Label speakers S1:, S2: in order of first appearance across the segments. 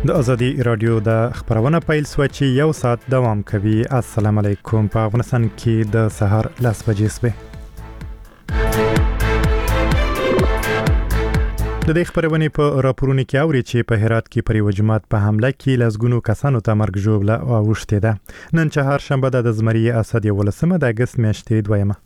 S1: د ازادي رادیو د خبرونه پیل سو چې یو ساعت دوام کوي. السلام علیکم. په افغانستان کې د سحر 10 بجې سوي. د دې خبرونه په راپورونو کې اوري چې په هرات کې پر یو جماعت په حمله کې لزګونو کسانو ته مرګ ژوبله اوښته ده. نن چهارشنبه د زمری اسد 11 د اگست میاشتې 2.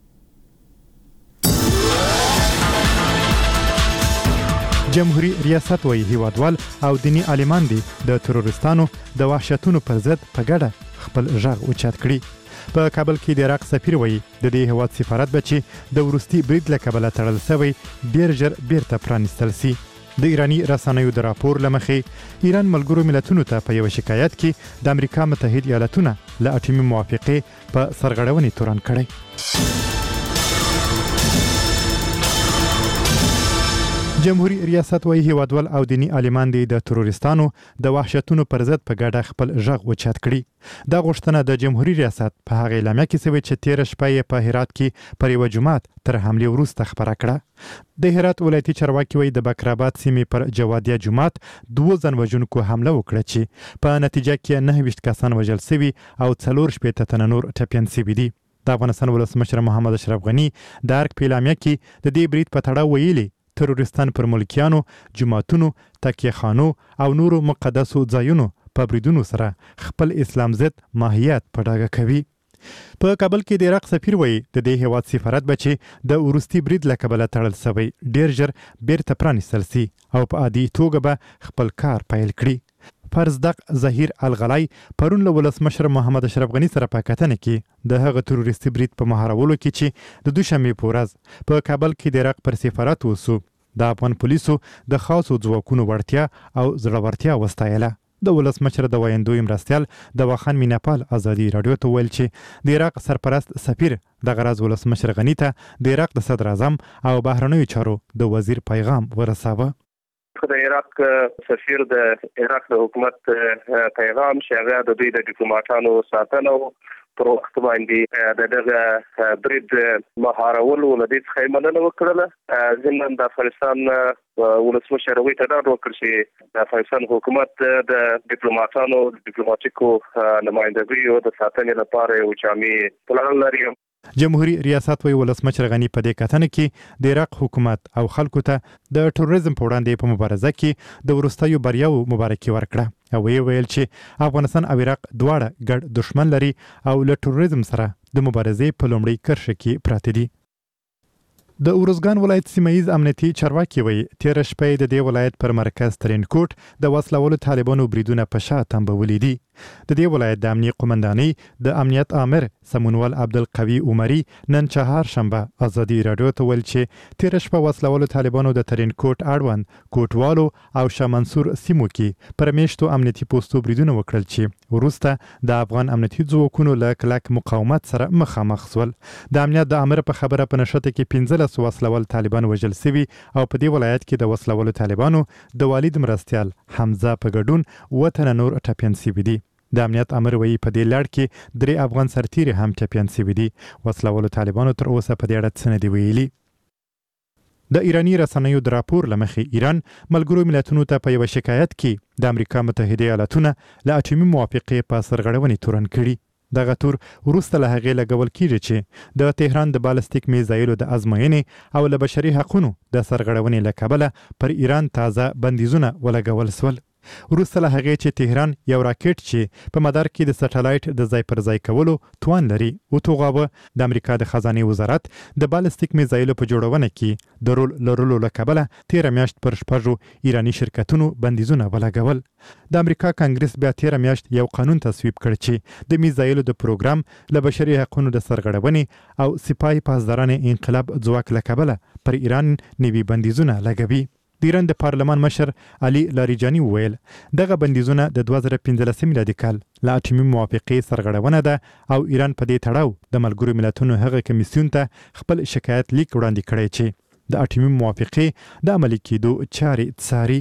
S1: جمهوریت ریاست وایي هیوادوال او دینی عالمان دي د تروریستانو د وحشتونو پر ضد په ګډه خپل ژغ اوچت کړي. په کابل کې د عراق سفیر وایي د دې هیواد سفارت بچي د ورستي برید له کبله تړل شوی ډیر ژر بیرته پرانیستل سي. د ایرانی رسنیو د راپور لمخې ایران ملګرو ملتونو ته په یو شکایت کې د امریکا متحد ایالاتونه له اټومي موافقه په سرغړونې تورن کړي. جمهوریت ریاست وایي هیوادوال او دینی عالمان دي د تروریستانو د وحشتونو پر ضد په ګډه خپل ژغ اوچت کړي. دا غوښتنه د جمهوریت ریاست په هغه اعلامیه کې شوې چې 13 شپه په هرات کې پر یو جماعت تر حمله وروسته خبره کړه. د هرات ولایتي چارواکي وایي د بکرآباد سیمې پر جوادیه جماعت 2 ځانوژونکو حمله وکړه چې په نتیجه کې 29 کسان وژل شوي او 4 تن نور ټپیان شوي دي. د افغانستان ولسمشر محمد اشرف غنی د ارګ په اعلامیه کې د دې برید په تړاو ویلي تروریستان پر ملکیانو، جماعتونو، تکیه خانو او نورو مقدسو ځایونو په بریدونو سره خپل اسلام ضد ماهیت په ډاګه کوي. په کابل کې د عراق سفیر وایي د دې هیواد سفارت بچي د ورستي برید له کبله تړل شوی ډیر ژر بیرته پرانیستل سي او په عادي توګه به خپل کار پیل کړي. فرزدق ظهیر الغلای پرون له ولسمشر محمد اشرف غنی سره په کتنه کې د هغه تروریستي برید په مهارولو کې چې د دوشنبه په ورځ په کابل کې د عراق پر سفارت وسو د افغان پولیسو د خاصو ځواکونو وړتیا او زړورتیا وستایله. د ولسمشر د وایندوی مرستیال د واخان میناپال ازادي رادیو ته ویل چې د عراق سرپرست سفیر د غرض ولسمشر غنی ته د عراق د صدر اعظم او بهرنیو چارو د وزیر پیغام ورساوه.
S2: د عراق سفیر د عراق د حکومت پیغام چې هغه د دوی د ډیپلوماټانو ساتنه پر وخت باندې د دغه برید مهارولو لدې څخه مننه وکړه. ځینې د افغانستان ولسمشر وی ته دا وکړ چې د افغانستان حکومت د ډیپلوماټانو ډیپلوماټیکو نمائندګیو د ساتنې لپاره یو جامع پلان لري.
S1: جمهوریت ریاست وی ولسمشر غنی په دې کتنه کې د عراق حکومت او خلکو ته د تروریزم په وړاندې په مبارزه کې د ورستیو بریاو مبارکي ورکړه او ویل چې افغانستان او عراق دواړه ګډ دښمن لري او له تروریزم سره د مبارزې په لومړۍ کرښه کې پراته دي. د اورزګان ولایت سیمایي امنیتي چارواکي وایي 13 شپې د دې ولایت پر مرکز ترینکوټ د وسلوالو طالبانو بریدونه په شا تنبولې دي. د دې ولایت د امنیت قومندانۍ د امنیت امر سمونوال عبدالقوی عمری نن چهارشنبه ازادي رادیو ته ویل چې 13 شپه وسلوالو طالبانو د ترینکوټ اړوند کوټوالو او شاه منصور سیمو کې پر میشتو امنیتي پوسټو بریدونه وکړل چې وروسته د افغان امنیتي ځواکونو له کلک مقاومت سره مخامخ شول. د امنیت د امر په خبره په نشته کې 15 وسلوال طالبان وژل شوي او په دې ولایت کې د وسلوالو طالبانو د والد مرستیال حمزه په ګډون 2 تن نور ټپیان شوي دي. د امنیت امر وایي په دې لړ کې 3 افغان سرتیري هم ټپیان شوي دي. وسلوالو طالبانو تر اوسه په دې اړه څه نه دي ویلي. د ایرانی رسنیو د راپور لمخې ایران ملګرو ملتونو ته په یو شکایت کې د امریکا متحده ایالاتونه له اټومي موافقه په سرغړونې تورن کړي. دغه تور وروسته له هغې لګول کیږي چې د تهران د بالستیک میزایلو د ازموینې او له بشري حقوقو د سرغړونې له کبله پر ایران تازه بندیزونه ولګول شول. وروسته له هغې چې تهران یو راکټ چې په مدار کې د سټلایټ د ځای پر ځای کولو توان لري وتوغاوه، د امریکا د خزانه وزارت د بالستیک میزایلو په جوړونه کې د رول لرلو له کبله 13 میاشت پر شپږو ایرانی شرکتونو بندیزونه ولګول. د امریکا کانګرس بیا 13 میاشت یو قانون تصویب کړ چې د میزایلو د پروګرام له بشري حقوقو د سرغړونې او سپای پاسدارانه انقلاب ځواک له کبله پر ایران نوي بندیزونه لګوي. د ایران د پارلمان مشر علي لاریجاني وویل دغه بندیزونه د 2015 میلادي کال له اټومي موافقې سرغړونه ده او ایران په دې تړاو د ملګرو ملتونو هغه کمیسیون ته خپل شکایت لیک وړاندې کړی چې د اټومي موافقې د عملي کېدو چارې څاري.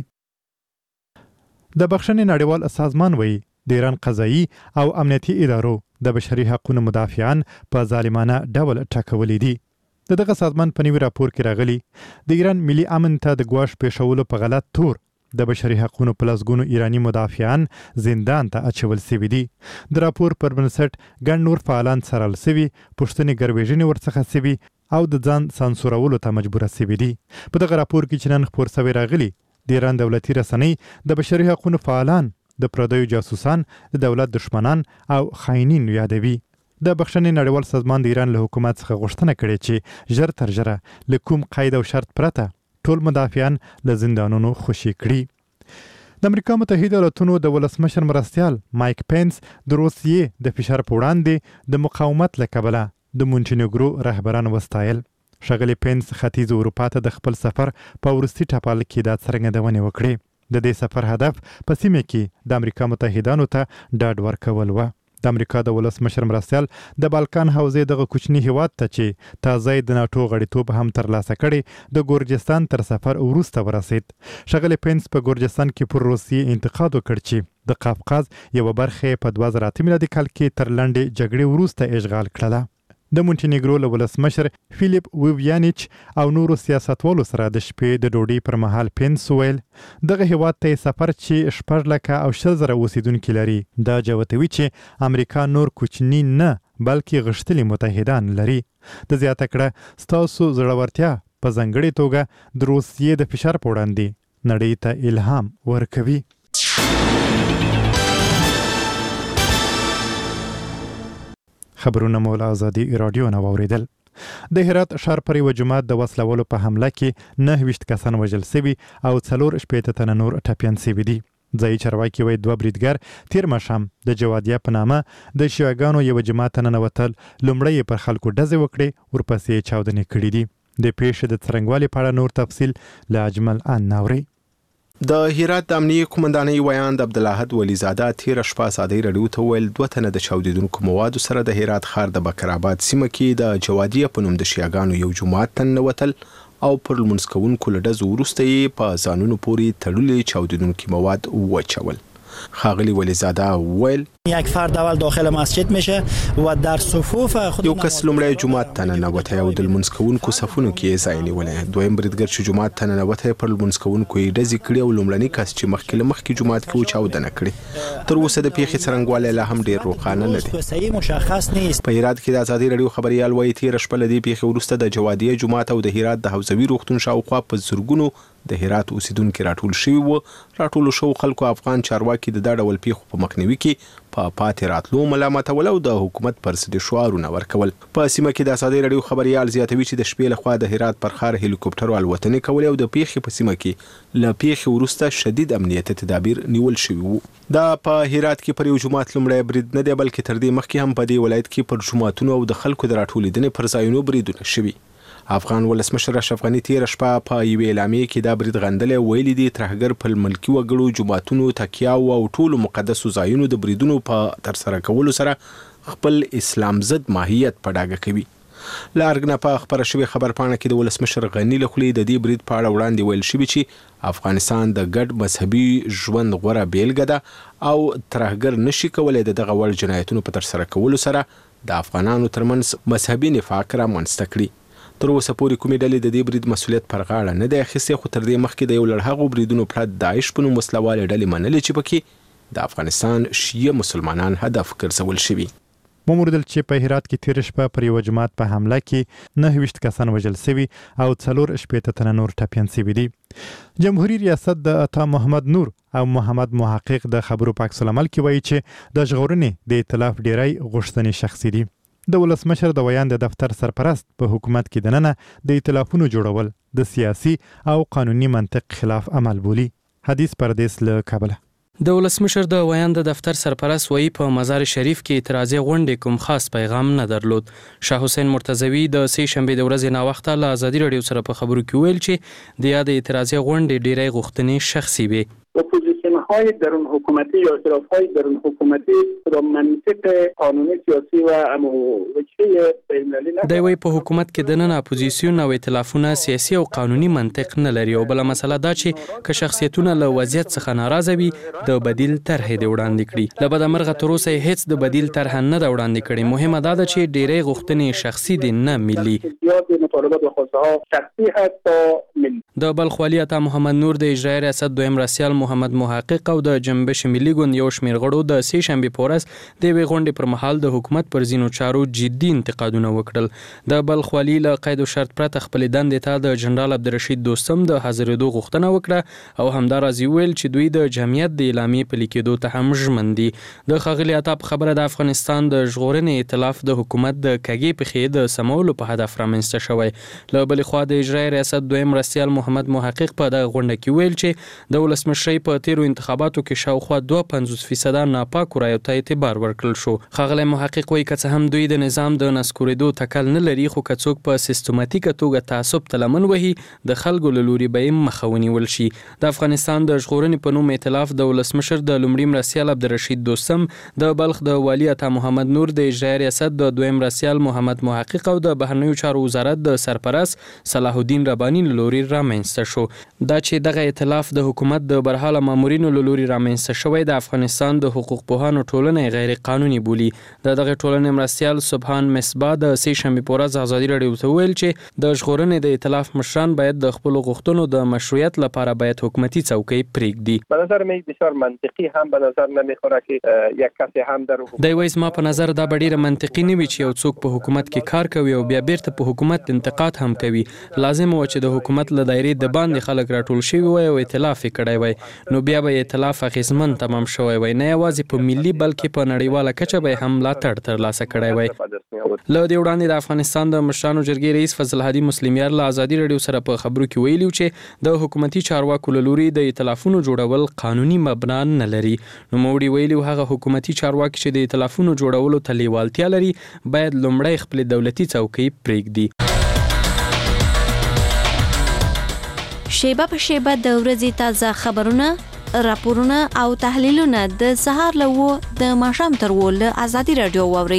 S1: د بخښنې نړیوال سازمان وایي د ایران قضایي او امنیتي ادارو د بشري حقوقو مدافعان په ظالمانه ډول ټاکولي دي. دغه سازمان په نوي راپور کې راغلي د ایران ملي امن ته د ګواښ پیښولو په غلط تور د بشري حقوقو په لاسګونو ایرانی مدافعان زندان ته اچول شوي دي. د راپور پر بنسټ ګڼ نور فعالان څارل شوي، پوښتنې ګرویژنې ورڅخه شوي او د ځان سانسورولو ته مجبوره شوي دي. په دغه راپور کې چې نن خپور شوی راغلی، د ایران دولتي رسنۍ د بشري حقوقو فعالان د پردیو جاسوسان، د دولت دشمنان او خاینین یادوي. د بخښنې نړیوال سازمان د ایران له حکومت څخه غوښتنه کړې چې ژر تر ژره له کوم قید او شرط پرته ټول مدافعان له زندانونو خوشي کړي. د امریکا متحده ایالاتونو د ولسمشر مرستیال مایک پینس د روسیې د فشار په وړاندې د مقاومت له کبله د مونټینیګرو رهبران وستایل. ښاغلی پینس ختیځ اروپا ته د خپل سفر په وروستي ټپال کې دا څرګندونې وکړې. د دې سفر هدف په سیمه کې د امریکا متحدانو ته ډاډ ورکول و. د امریکا د ولسمشر مرستیال د بالکان حوزې دغه کوچني هیواد ته چې تازه د ناتو غړیتوب هم ترلاسه کړي د ګورجستان تر سفر وروسته ورسید. ښاغلی پینس په ګورجستان کې پر روسیې انتقاد وکړ چې د قافقاز یوه برخه په 2008 میلادي کال کې تر لنډې جګړې وروسته اشغال کړله. د مونټینیګرو له ولسمشر فیلیپ ویویانیچ او نورو سیاستوالو سره د شپې د ډوډۍ پر مهال پینس ویل دغه هیواد ته سفر چې 6,00,000 او 1,000 اوسیدونکي لري دا جوتوي چې امریکا نور کوچنی نه بلکې غښتلي متحدان لري. د زیاته کړه ستاسو زړورتیا په ځانګړې توګه د روسیې د فشار په وړاندې نړۍ ته الهام ورکوي. خبرونه مول آزادي رادیو نه واوریدل. د هرات ښار پر یو جماعت د وسلوالو په حمله کې 29 کسان وژل شوي او 4 تنه نور ټپیان شوي دي. ځایي چارواکي وایي 2 بریدګر تیر ماښام د جوادیه په نامه د شیعاګانو یو جماعت ته ننوتل، لومړی پر خلکو ډزې وکړې، ورپسې چاودنې کړې دي. د پیښې د څرنګوالي په اړه نور تفصیل له اجمل ان ناوري.
S3: د هرات د امنیه قومندانۍ ویاند عبدالاحد ولیزاده تیر شپه ازادي رادیو ته ویل 2 تنه د چاودیدونکو موادو سره د هرات ښار د بکرآباد سیمه کې د جوادیه په نوم د شیعاګانو یو جماعت ته ننوتل او پر لمونځ کوونکو له ډزو وروسته یې په ځانونو پورې تړلي چاودیدونکي مواد وچول. ښاغلی ولیزاده ویل
S4: یک فرد اول داخل مسجد میشه و در صفوف خود
S3: یو کس لومړی جماعت ته ننوتی او د لمونځ کوونکو صفونو کې ځای نیولی. دویم بریدګر چې جماعت ته ننوتی پر لمونځ کوونکو یې ډزې کړې او لومړني کس چې مخکې جماعت کې و چاودنه کړې. تر اوسه د پیښې څرنګوالی لا هم ډېر روښانه نه دی. په هرات کې د ازادي رادیو خبریال وایي تېره شپه له دې پیښې وروسته د جوادیه جومات او د هرات د حوزوي روغتون شاوخوا په زرګونو د هرات اوسیدونکي راټول شوي وو. راټولو شوو خلکو افغان چارواکي د دا ډول پیښو په مخنیوي کې په پاتې راتلو ملامتول او د حکومت پر ضد شعارونه ورکول. په سیمه کې د ازادي رادیو خبریال زیاتوي چې د شپې لخوا د هرات پر ښار هلیکوپټرو الوتنې کولې او د پیښې په سیمه کې له پیښې وروسته شدید امنیتي تدابیر نیول شوي وو. دا په هرات کې پر یو جماعت لومړی برید نه دی بلکې تر دې مخکې هم په دې ولایت کې پر جوماتونو او د خلکو د راټولېدنې پر ځایونو بریدونه شوي. افغان ولسمشر اشرف غني تېره شپه په یوې اعلامیې کې دا برید غندلی ویلي دي ترهګر پر ملکي وګړو جوماتونو تکیاو او ټولو مقدسو ځایونو د بریدونو په ترسره کولو سره خپل اسلام ضد ماهیت په ډاګه کوي. له ارګ نه په خپره شوې خبرپاڼه کې د ولسمشر غني له خولې د دې برید په اړه وړاندې ویل شوي چې افغانستان د ګډ مذهبي ژوند غوره بیلګه ده او ترهګر نشي کولی د دغه وړ جنایتونو په ترسره کولو سره د افغانانو ترمنځ مذهبي نفاق رامنځته کړي. تر اوسه پورې کومې ډلې د دې برید مسؤلیت پر غاړه نه دی اخیستی، خو تر دې مخکې د یو لړ هغو بریدونو پلټ داعش په نوم وسلوالې ډلې منلې چې پکې د افغانستان شیعه مسلمانان هدف ګرځول شوي.
S1: وموردل چې په هرات کې تیر شپه پر یو جماعت په حمله کې 29 کسان وژل شوي او 4 تنه نور ټپیان شوي دي. جمهوریت ریاست د عطا محمد نور او محمد محقق د خبرو په عکس العمل کې وایي چې د ژغورنې د ائتلاف ډیری غوښتنې شخصي دي. د ولسمشر د ویاند د دفتر سرپرست په حکومت کې دننه د ائتلافونو جوړول د سیاسي او قانوني منطق خلاف عمل بولي. حدیث پردیس له کابل.
S5: د ولسمشر د ویاند د دفتر سرپرست وایي په مزار شریف کې اعتراضي غونډې کوم خاص پیغام نه درلود. شاه حسین مرتضوی د سې شنبې د ورځې ناوخته له ازادي رادیو سره په خبرو کې ویل چې د یاد اعتراضي غونډې ډیری غوښتنې شخصي وي.
S6: اپوزیسیون تنش‌های درون حکومتی یا اعتراف‌های درون حکومتی را منطق قانونی سیاسی و وجهه بین‌المللی نه.
S5: د وی په حکومت کې د نن اپوزیسیون او ائتلافونه سیاسي او قانوني منطق نه لري او بل مسله دا چې که شخصیتونه له وضعیت څخه ناراضه وي د بدیل طرح دی وړاندې کړي. له بده مرغه تر اوسه هیڅ د بدیل طرح نه دا وړاندې کړي. مهمه دا ده چې ډېرې غوښتنې شخصي دي نه ملي. د بلخ والي عطا محمد نور د اجرایي ریاست دویم رئیس محمد محقق او د جنبش ملي ګوند یو شمېر غړو د سې شنبې په ورځ د یوې غونډې پر مهال د حکومت پر ځینو چارو جدي انتقادونه وکړل. د بلخ والي له قید او شرط پرته خپل دندې ته د جنرال عبدالرشید دوستم د حاضرېدو غوښتنه وکړه او همداراز ویل چې دوی د جمعیت د اعلامیې پلي کېدو ته هم ژمن دي. د ښاغلي عطا په خبره د افغانستان د ژغورنې ائتلاف د حکومت د کږې پښې د سمولو په هدف رامنځته شوی. له بلې خوا د اجرایي ریاست دویم رئیس محمد محقق په دغه غونډه کې ویل چې د ولسمشرۍ په تیرو انتخاباتو کې شاوخوا 52% ناپاکو رایو ته اعتبار ورکړل شو. ښاغلی محقق وایي که څه هم دوی د نظام د نسکورېدو تکل نه لري خو که څوک په سیستماتیکه توګه تعصب ته لمن وهي د خلکو له لوري به یې مخه ونیول شي. د افغانستان د ژغورنې په نوم ائتلاف د ولسمشر د لومړي مرستیال عبدالرشید دوستم، د بلخ د والي عطا محمد نور، د اجرایي ریاست د دویم مرستیال محمد محقق او د بهرنیو چارو وزارت د سرپرست صلاح الدین رباني له لوري رامنځته شو. دا چې دغه ائتلاف د حکومت د برحاله مامورینو له لوري رامنځته شوی د افغانستان د حقوق پوهانو ټولنه غیر قانوني بولي. د دغه ټولنې مرستیال سبحان مصباح د سې شنبې په ورځ ازادي راډیو ته ویل چې د ژغورنې د ائتلاف مشران باید د خپل غوښتنو د مشروعیت لپاره باید حکومتي څوکۍ پرېږدي.
S2: به نظر من بسیار منطقی هم به نظر نمیخوره که یک کسی هم در حکومت
S5: دی وایي ما په نظر دا ډیره منطقي نه وي چې یو څوک په حکومت کې کار کوي او بیا بیرته په حکومت انتقاد هم کوي. لازم و چې د حکومت له دایرې د باندې خلک راټول شوي وای او ائتلاف یې کړی وای، نو بیا به ائتلاف اغېزمن تمام شوی وای، نه یوازې په ملي بلکې په نړیواله کچه به هم ملاتړ ترلاسه کړی وای. له دې وړاندې د افغانستان د مشرانو جرګې رئیس فضل هادي مسلمیار له ازادي راډیو سره په خبرو کې ویلي چې د حکومتي چارواکو له لوري د ائتلافونو جوړول قانوني مبنا نه لري. نوموړي ویلي هغه حکومتي چارواکي چې د ائتلافونو جوړولو ته لیوالتیا لري باید لومړی خپل دولتي څوکۍ پرېږدي.
S7: شیبه په شیبه د ورځې تازه خبرونه، راپورونه او تحلیلونه د سهار له 9 د ماښام تر 10 له ازادي راډیو واورئ.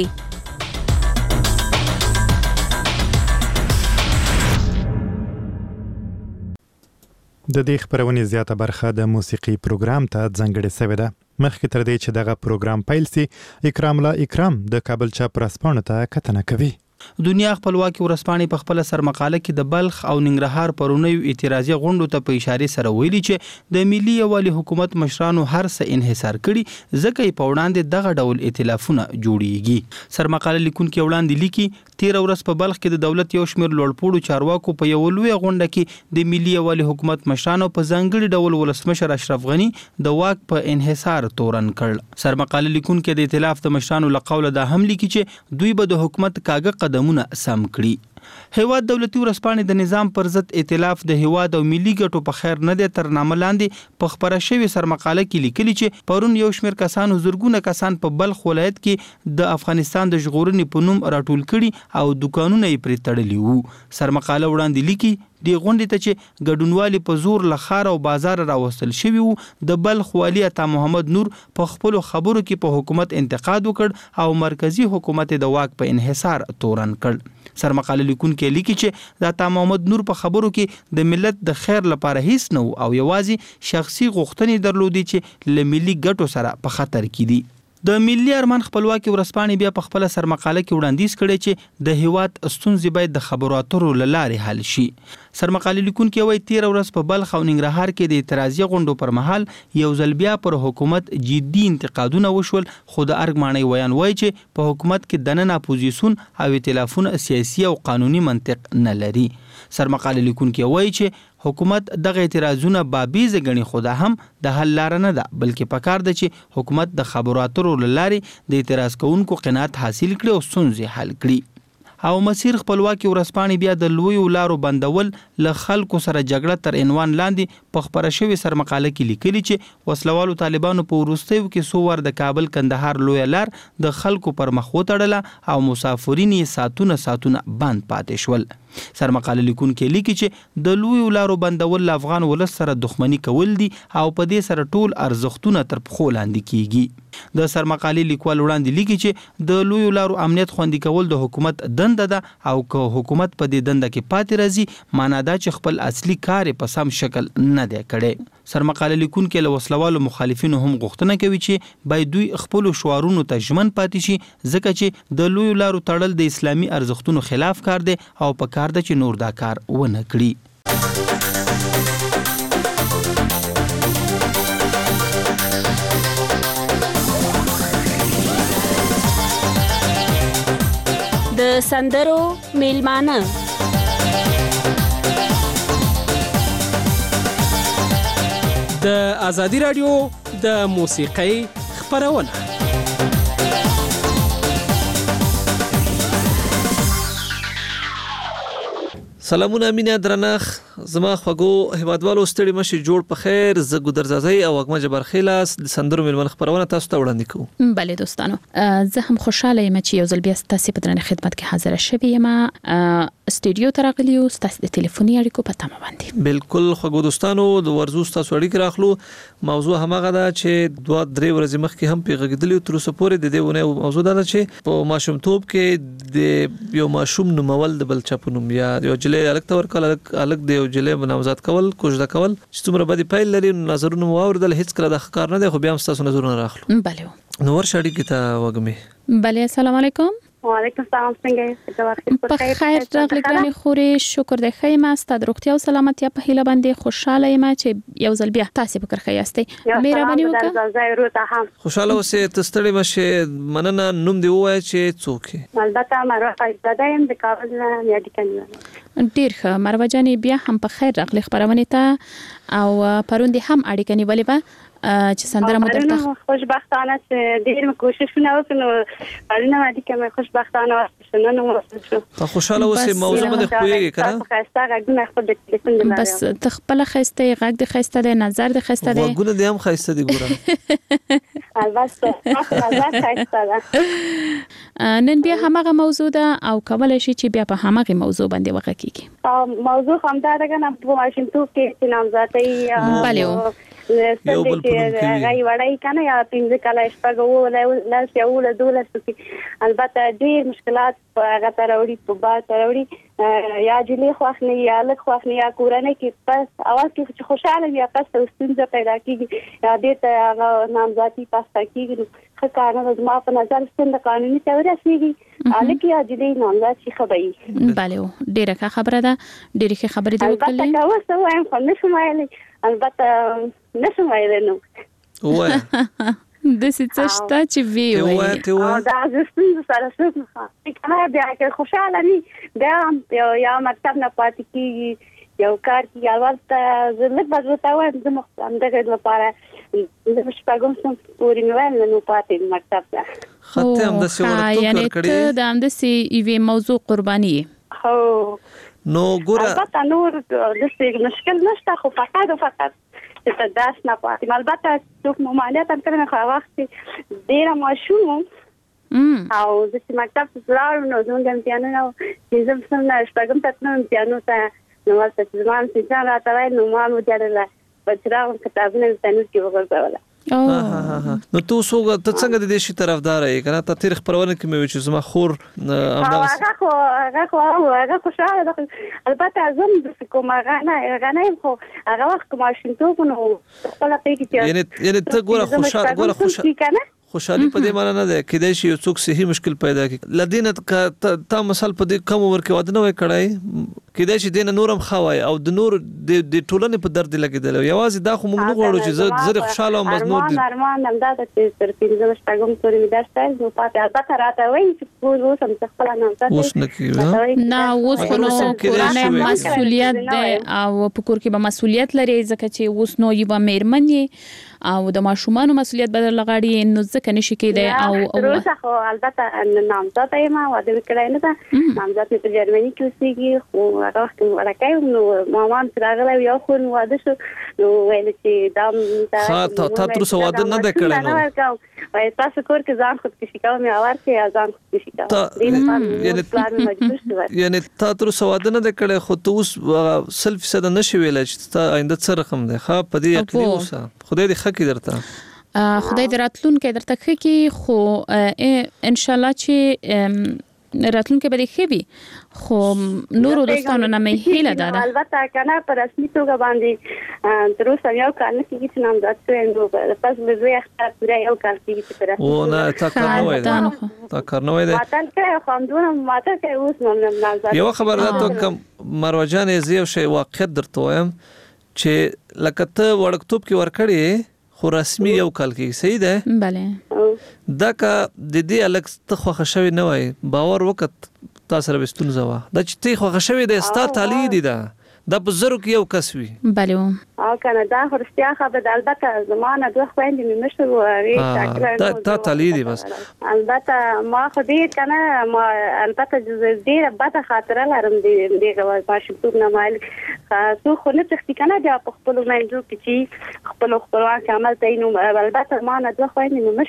S1: د دې خبرونې زیاته برخه د موسیقي پروګرام ته ځانګړې شوې ده. مخکې تر دې چې دغه پروګرام پیل سي، اکرام لا اکرام د کابل چاپ رسپانه ته کتنه کوي.
S8: دنیا خپلواکي ورځپاڼې په خپل سرمقاله کې د بلخ او ننګرهار پرونیو اعتراضي غونډو ته په اشاره سره ویلي چې د ملي یووالي حکومت مشرانو هر څه انحصار کړي ځکه یې په وړاندې دغه ډول ائتلافونه جوړیږي. سرمقاله لیکونکي وړاندې لیکي 13 ورځ په بلخ کې د دولت یو شمېر لوړپوړو چارواکو په یو لوی غونډه کې د ملي یووالي حکومت مشرانو په ځانګړي ډول ولسمشر اشرف غني د واک په انحصار تورن کړ. سرمقاله لیکونکي د ائتلاف د مشرانو له قوله دا هم لیکي چې دوی به د حکومت کاږه قدمونه سم کړي. هیواد دولتي ورځپاڼې د نظام پر ضد ائتلاف د هیواد او ملي ګټو په خیر نه دی تر نامه لاندې په خبره شوې سرمقاله کې لیکلي چې پرون یو شمېر کسانو زرګونه کسان په بلخ ولایت کې د افغانستان د ژغورنې په نوم راټول کړي او دوکانونه یې پرې تړلي وو. سرمقاله وړاندې لیکي دی غونډې ته چې ګډونوالي په زور له ښار او بازار راوستل شوي وو، د بلخ والي عطا محمد نور په خپلو خبرو کې په حکومت انتقاد وکړ او مرکزی حکومت د واک په انحصار تورن کړ. سرمقاله لیکونکي لیکي چې د عطا محمد نور په خبرو کې د ملت د خیر لپاره هیڅ نه او یوازې شخصي غوښتنې درلودي چې له ملي ګټو سره په خطر کې دي. د ملي ارمان خپلواکي ورځپاڼې بیا په خپل سرمقاله کې وړاندیز کړي چې د هیواد ستونزې باید د خبرو اترو له لارې حل شي. سرمقاله لیکونکي وایي 13 ورځ په بلخ او ننګرهار کې د اعتراضي غونډو پر مهال یو ځل بیا پر حکومت جدي انتقادونه وشول، خو د ارګ ماڼۍ ویان وایي چې په حکومت کې دننه اپوزیسیون او ائتلافونه سیاسي او قانوني منطق نه لري. سرمقاله لیکونکي وایي چې حکومت دغه اعتراضونه بابیزه ګڼي، خو دا هم د حل لار نه ده، بلکې پکار ده چې حکومت د خبرو اترو له لارې د اعتراض کوونکو قناعت حاصل کړي او ستونزې حل کړي. او مسیر خپلواکي ورځپاڼې بیا د لویو لارو بندول له خلکو سره جګړه تر عنوان لاندې په خبره شوې سرمقاله کې لیکلي چې وسلوالو طالبانو په وروستیو کې څو ور د کابل کندهار لویه لار د خلکو پر مخ وتړله او مسافرین یې ساتونه بند پاتې شول. سرمقاله لیکونکو لیکي چې د لوی لارو بندول افغان ولس سره دښمنی کول دي او په دې سره ټول ارزښتونه تر پخو لاندې کیږي د سرمقاله لیکوال وړاندې لیکي چې د لوی لارو امنیت خوندي کول د حکومت دنده ده او که حکومت په دې دنده کې پاتې راځي معنا دا چې خپل اصلي کار په سم شکل نه دی کړی سرمقاله لیکونکو له وسلوالو مخالفینو هم غوښتنه کوي چې باید دوی خپل شعارونو ته ژمن پاتې شي ځکه چې د لوی لارو تړل د اسلامي ارزښتونو خلاف کار دی او په کار ده چې نور دا کار ونه کړي
S9: د سندرو میلمانه
S10: د ازادي رادیو د موسیقۍ خبرونه
S11: سلامونه مینه درنخ زما خوګو هیوادوالو ستړي مشي جوړ په خیر ز ګدرزازي او وګما جبر خلاص د سندرو ملمن خبرونه تاسو ته وړاندې کوم
S12: بله دوستانو زه هم خوشاله یم چې یو ځل بیا تاسو په درنه خدمت کې حاضر شوم یم استودیو ترغلی او تاسو د ټلیفوني اړیکو په تمه باندې
S11: بالکل خوګو دوستانو د ورزو تاسو اړیک راخلو موضوع همغه ده چې 2-3 ورځې مخکې هم پیغلګدلی تر اوسه پورې د دې ونه موضوع ده چې په ماشومتوب کې د یو ماشوم نومول د بل چپونوم یا یو جلې الګ تور کول الګ د یو جلې نامزاد کول کوژده کول چې څومره بدی پایل لري نظرونه واوردل هیڅ کله د کار نه دی خو بیا هم تاسو نظرونه راخلو
S12: بله
S11: نو ورشړی کی ته وګمه
S12: بله السلام علیکم
S13: وعلیکم السلام څنګه
S12: په خیر راغلی ګرانې خوري شکر د خیمه ست د روغتیا او سلامتیا په هیله باندې خوشاله یم چې یو ځل بیا تاسو په کرخه یاستئ مهرباني
S13: وکړئ
S11: خوشاله اوسئ تستړی مشه مننه نوم دی وای چې څوک
S13: البته مروه ایزاده د کابل نه اډیکنی
S12: ډیر ښه مروه جانې بیا هم په خیر راغلی خبرونه ته او پروندې هم اړیکه نیولې به چې سندره مو درته
S13: خوشبختانه چې ډیر کوششونه وکړو پرونه باندې کوم خوشبختانه واسه نو
S11: خوشاله اوسئ موضوع باندې خوېږي کنه
S13: خاصه غږونه خپل د ټلیفون دی
S12: بس تخپل خسته غږ د خسته د نظر د خسته دی
S11: وګونه دې هم خسته دی ګوره
S13: البته نظر خسته ده
S12: نن بیا همغه موضوع ده او کولای شي چې بیا په همغه موضوع باندې وغږ کیږي
S13: موضوع هم دا ده کنه په ماشومتوب کې چې نامزادۍ
S12: بله
S11: یو بل
S13: غي وړای کنه یا پنځه کله شپږ ولا لاس یو له دولس کې البته ډیر مشکلات هغه تراوړي په با تراوړي یا جلې خوښنه یا لک خوښنه یا کورنۍ کې پس اول کې خوشاله یا پس ستونزه پیدا کیږي یا دې ته هغه نامزادي پس کیږي خکانه د ما په نظر څنګه قانوني توري اسيږي الکه یا جلې نامزاد شي خبري
S12: بله ډیره ښه خبره ده ډیره ښه خبره دی
S13: وکړلې البته اوس وایم خو نشم ویلي البته نشم ویلي نو
S12: وای د څه شته چې وی
S13: وای دا زستون سره څه نه کنه بیا که خوشاله ني بیا یا مکتب نه پاتې کیږي یو کار کی اولته زلک بدلته وایم زه مخم دغه لپاره د شپږم سم پورې نوول نو پاتې مکتب ته
S11: خته هم د سیورتو
S12: یعنی ته د هم د سی ایوی موضوع قرباني
S13: هو
S11: نو ګوره
S13: البته نور د څه مشکل نشته خو فقط چې داس نه پاتې البته څوک ممانعت هم کړنه خو وخت ډیر ماشوم او د مکتب څلور نو زموږ پیانو نو چې زم سم نه شپږم تاسو پیانو ته نو ورته ځوان چې راته وای نو ما مو جوړله بچراو کتابونه تنو کې وګورله
S11: نو تو څنګه د دې شي طرفدار یې کنه ته تاریخ پرونه کې مې چې زما خور
S13: هغه خو شاله البته زم د کوم غنه خو هغه وخت ماشینتوب نو خپل پیګی
S11: یعنی ته ګوره خوشالي په دې معنی نه ده کېدای شي یو څوک صحیح مشکل پیدا کړي لدینه تا مثال په دې کم عمر کې ودنه وای کړای کېدای شي دینه نورم خوای او د نور د ټولنې په درد لګیدل یوازې دا خو موږ نه غواړو چې زه خوشاله ام بس نور
S13: دي ارمان هم دا چې تر پنځم شپږم پورې مې درس نو پاتې البته راته وایي چې اوس هم خپل نه
S11: اوس نه کیږي
S12: نه اوس نو کورنۍ مسؤلیت ده او په کور کې به مسؤلیت لري ځکه چې اوس نو یو مېرمنې او د ماشومان مسؤلیت بدل لغړی نو ځکه نشي کېده او
S13: روسه خو البته نامزاد یم واده وکړای نه ده نامزاد په جرمني کې اوسېږي خو هغه وخت ورکایم نو مامان راغله یو خو واده شو نو ویل چې دا
S11: تا تر څو واده نه کړی نو
S13: وای تاسو کور کې ځان خود کې شکاو مې اور کې ځان خود کې شکاو
S11: یعنی تا تر څو واده نه کړی خو ته اوس 100% نشي ویل چې تا آینده څه رقم دی ها په دې یقین اوسه خدای دې خکې درته
S12: خدای دې راتلونکي درته خکې خو ان شاء الله چې راتلونکي به دې خبي خو نورو دوستانو نه مې هیله ده
S13: البته کنه پر رسمي توګه باندې تر اوسه یو کال نه کیږي چې نام داتو نو پس به زه اختیار پورې یو کال کیږي چې پر رسمي
S11: او نه تا کار نه وای
S13: ماتل کې خامدونه ماته کې اوس نو
S11: یو خبر راته کوم مروجان زیو شی واقعیت درته وایم چې لکه ته وړکتوب کې ورکړې خو رسمي یو کال کې صحیح ده
S12: bale
S11: دا کا د دې الګ ته خو خښوي نه وای باور وکړ تاسو سره وستون زوا دا چې ته خو خښوي د استا تعالی دی دا د بزرګ یو کس وی
S12: bale
S13: او کنه دا خرستیا خبر البته زمانه دوه خويندې مې مشر وری
S11: تا تعالی دی بس
S13: البته ما خو دې کنه ما البته ډیره بده خاطره لرم دې ماشوم نه مال خو خو نه تختی کنه دا په خپل منځو کې چې خپلوان عمل تینو البته ما نه دوه خويندې مې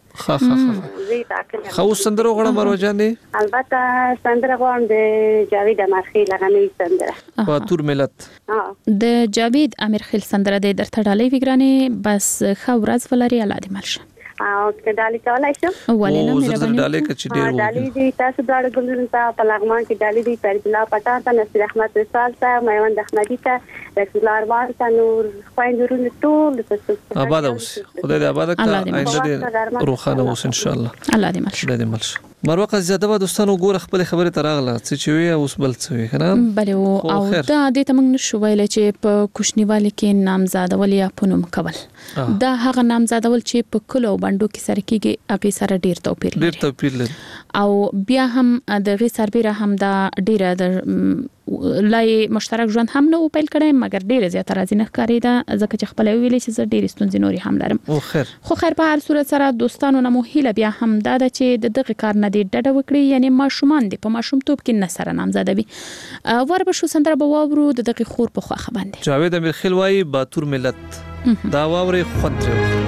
S13: مشر
S11: خو سندره غړم مروجان دي
S13: البته سندره غوړم د جاوید امرخیل لغنی سندره
S11: په تور ملت
S12: د جاوید امرخیل سندره د درته ډالۍ وګرانې بس خورز ولري الله دې مرشه
S13: او کډالي کولای شم
S12: ولنه
S11: مې زړه ډالۍ کچ ډیر
S13: ډالۍ دي تاسو دا ګلون ته په لغمان کې ډالۍ دي پرځلا پټا ته نصیر احمد رسال ته میوند احمدی ته رسول ارمان ته نور خويندورو ټول تاسو
S11: آباد اوس خدای دې آباد کړه آینده دې روخانه اوس ان شاء الله
S12: الله دې مرشه
S11: دې مرشه مروه زیاده به دوستانو ګوره خپل خبره تراغله چې وی اوس بل څه وی کنه
S12: بله او دا د تمنګ نشو ویل چې په کوشنیوالي کې نامزادول یا پونم کول دا هغه نامزادول چې په کلو باندې کې سره کېږي هغه سره ډیر توپیر لري او بیا هم د غي سربېره هم دا ډیره د لای مشترک ژوند هم نو پیل کړي مګر ډیره زیاته راځي نه ښکاري دا ځکه چې خپل ویلې چې زه ډیر ستونزې نوري هم لرم خو خیر په هر صورت سره دوستانو نه مو هیله بیا هم دا چې د دغه کار نه دی ډډه وکړي یعنی ماشومان دي په ماشومتوب کې نه سره نامزاده وي ور به شو سندره به واورو د دغه خور په خوخه باندې
S11: جاوید امرخیل وای باتور ملت دا واوري خود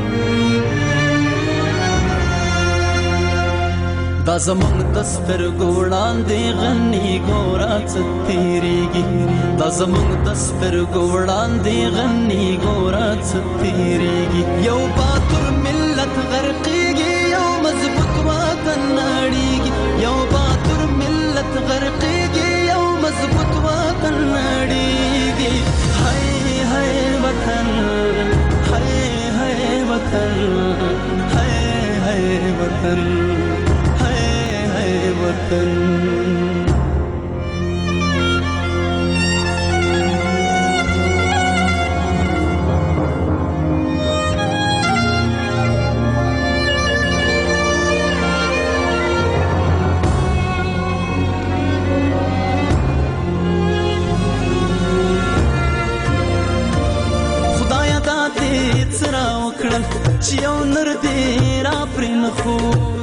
S14: دا زمون دستر ګوړان دی غنی ګورا څتيريږي دا زمون دستر ګوړان دی غنی ګورا څتيريږي یو باتور ملت غرقيږي یو مضبوط وطن نړيږي یو باتور ملت غرقيږي یو مضبوط وطن نړيږي هاي هاي وطن هاي هاي وطن هاي هاي وطن وطن خدایا دا دې څرا وکړل چې یو نر دې را پرن خو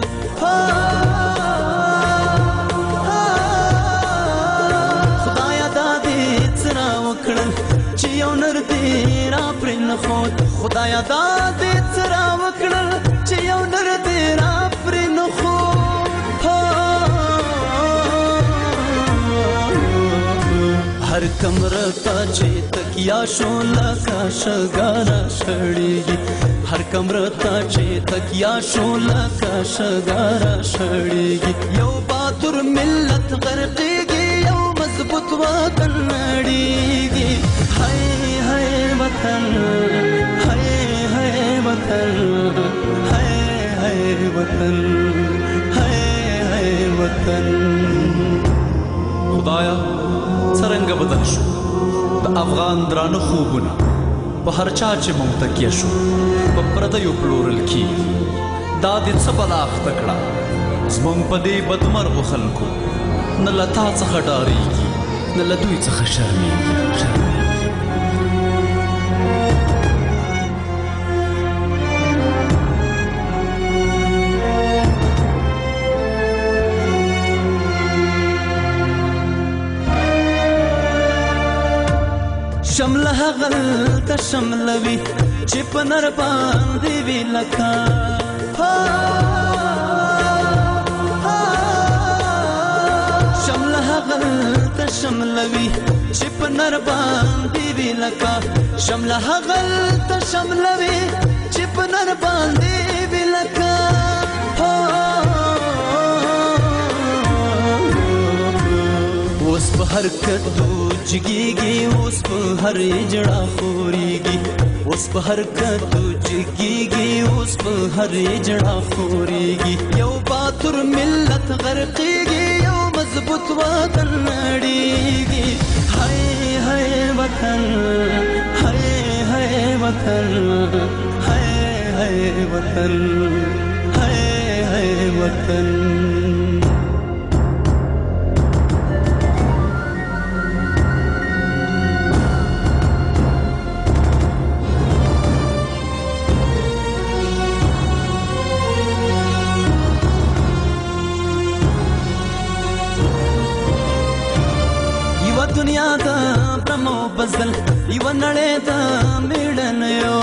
S14: خدایا دا دې څرا وکړل چې یو نر دې را پرې نه خو هر کمره ته چې تکیا شو لکه شګارا شړېږي هر کمره ته چې تکیا شو لکه شګارا شړېږي یو باتور ملت غرقېږي یو مضبوط وطن نړېږي هاي هاي وطن وطن هاي هاي وطن هاي هاي وطن خدایا څنګه بدل شو د افغان درانه خوبونه په هر چا چې ممتکیه شو په پردیو پلورل کی دا دې څه بلاخ تکړه زمون په دې بدمرغو خلکو نه لتا څخه ډاریږي نه لدوی څخه شرمېږي شمله غل ته شملوي چې په نر باندې وی لکه شمله غل ته شملوي چې په نر باندې وی لکه شمله غل ته شملوي چې په نر باندې وی لکه اوس په هر کدو جګيږي اوس په هر جړه خوريږي اوس په هر کدو جګيږي اوس په هر جړه خوريږي یو باتور ملت غرقيږي یو مضبوط وطن نړيږي هاي هاي وطن هاي هاي وطن هاي هاي وطن هاي هاي وطن دنیا دا برمو بزل یو نړۍ دا میړن یو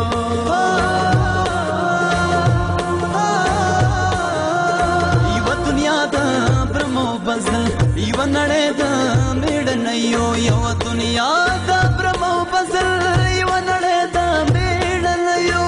S14: یو دنیا دا برمو بزل یو نړۍ دا میړن یو یو دنیا دا برمو بزل یو نړۍ دا میړن یو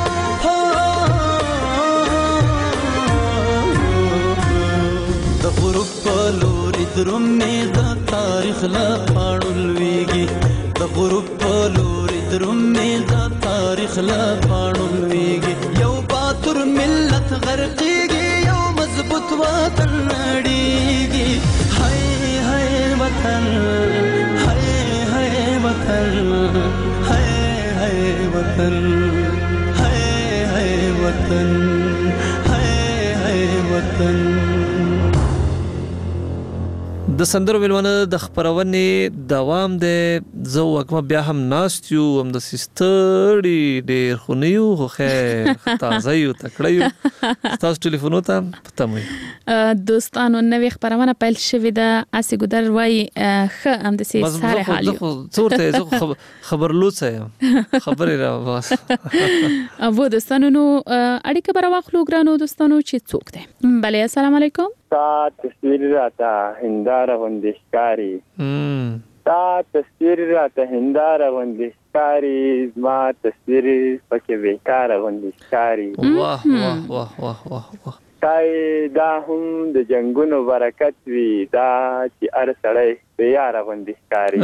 S14: د غروب په لوري درومې د تاریخ لا پاړول ویږي د غروب په لوري درومې د تاریخ لا پاړول ویږي یو باتور ملت غرقيږي یو مضبوط وطن نړيږي هاي هاي وطن هاي هاي وطن هاي هاي وطن هاي هاي وطن هاي هاي وطن د سندرو ویلونه د خبرونې دوام دی زه وکمه بیا هم ناست یو هم د سیستړي ډېر خو نه یو خو خیر تازه یو تکړه یو ستاسو ټلیفونو ته پته مو
S12: دوستانو نوې خبرونه پیل شوې ده اسې ګودر وایي ښه همداسې ساره حال یو
S11: څه ورته زه خبرلوڅه یم خبرې راوباس
S12: ابو دوستانو نو اړیکه به راواخلو ګرانو دوستانو چې څوک دی بله السلام علیکم
S15: تا تصویر راته هنداره غوندې ښکاري تا تصویر راته هنداره غوندې ښکاري زما تصویر پکې بیکاره غوندې ښکاري
S11: واه واه واه واه واه واه
S15: دا هم د جنگونو برکت وي دا چې هر سړی بیاره غوندې ښکاري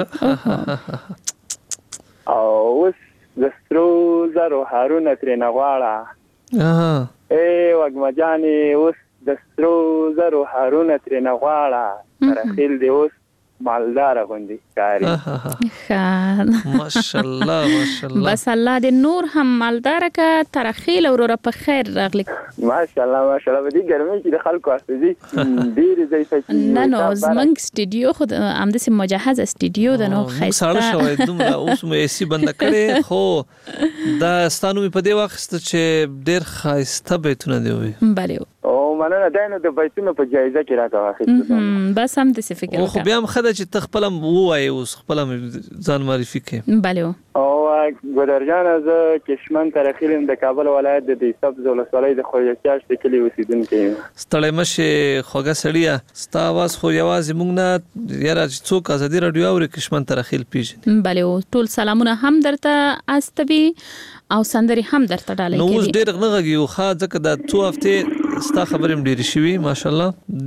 S15: او اوس د سرو زرو هارونه ترېنه غواړه وږمه جانې اوس د سرو زرو هارونه ترېنه غواړه ترخیل دی اوس مالداره غوندې ښکاري
S11: ماشاءالله ماشاءالله
S12: بس الله دې نور هم مالداره که ترخیل وروره په خیر راغلی
S15: ماشاءالله ماشاءالله په دې ګرمۍ کې د خلکو استازي ډېرې ځای ته
S12: نه نو زمونږ سټوډیو خو همداسې مجهزه سټوډیو ده نو ښایسته
S11: ساړه شوی دومره اوس مو اسی بنده کړې خو دا ستا نوم یې په دې واخیسته چې ډېر ښایسته بیتونه دې ووایي
S12: بلې
S15: او مننه دی نو د بیتونو په جایزه کې راته واخیسته
S12: بس همداسې فکر
S11: وکړه خو بیا هم ښه ده چې ته خپله ووایې اوس خپله ځان معرفي کړې
S12: بلې
S15: او ګودر جانه زه کشمن ترخیل یم د کابل ولایت د دیسبز ولسوالۍ د خوږچاش د کلي اوسېدونکی یم
S11: ستړی مه شې خوږه سړیه ستا اواز خو یوازې موږ نه یاره چې څوک ازادي راډیو اوري کشمن ترخیل پیژني
S12: بلې ټول سلامونه هم درته استوي او سندري هم درته ډالۍ
S11: نو اوس ډېر نه غږیږو ښه ځکه دا څو هفتې ستا خبرې هم ډېرې شوي ماشاءالله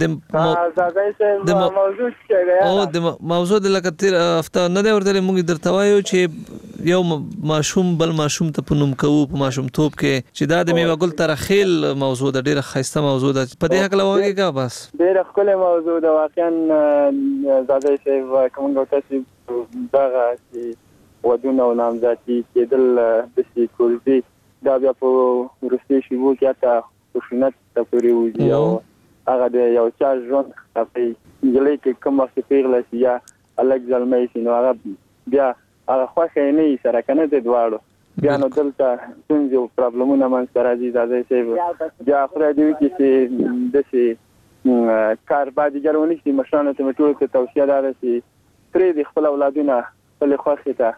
S11: د موضوع د لکه تېر هفته نه دی ورتلی موږ درته وایو چې یو ماشوم بل ماشوم ته په نوم کوو په ماشومتوب کې چې دا د میوه ګل ترخیل موضوع ده ډېره ښایسته موضوع ده په دې هکله وغږېږه بس
S15: ډېره ښکلې موضوع ده واقعا زادی صاحب که موږ او تاسې دغه چې ودونه او نامزادي کېدل داسې کوزدي دا بیا په وروستي شېبو کې حتی خشونت ته پورې وځي او هغه د یو چا ژوند خفوي نجلۍ کې کوم وخت پیغله شي یا هلک زلمی شي نو هغه بیا هغه خوښه یې نه وي سره که نه دی دواړو بیا نو دلته ستونزې او پرابلمونه منځته راځي زادی صاحب بیا خدای دې وکړي چې داسې کار باید دیګر ونه کړي مشرانو ته مې ټولو ته توصیه دا ده چې پرېږدي خپل اولادونه خپلې خوښې ته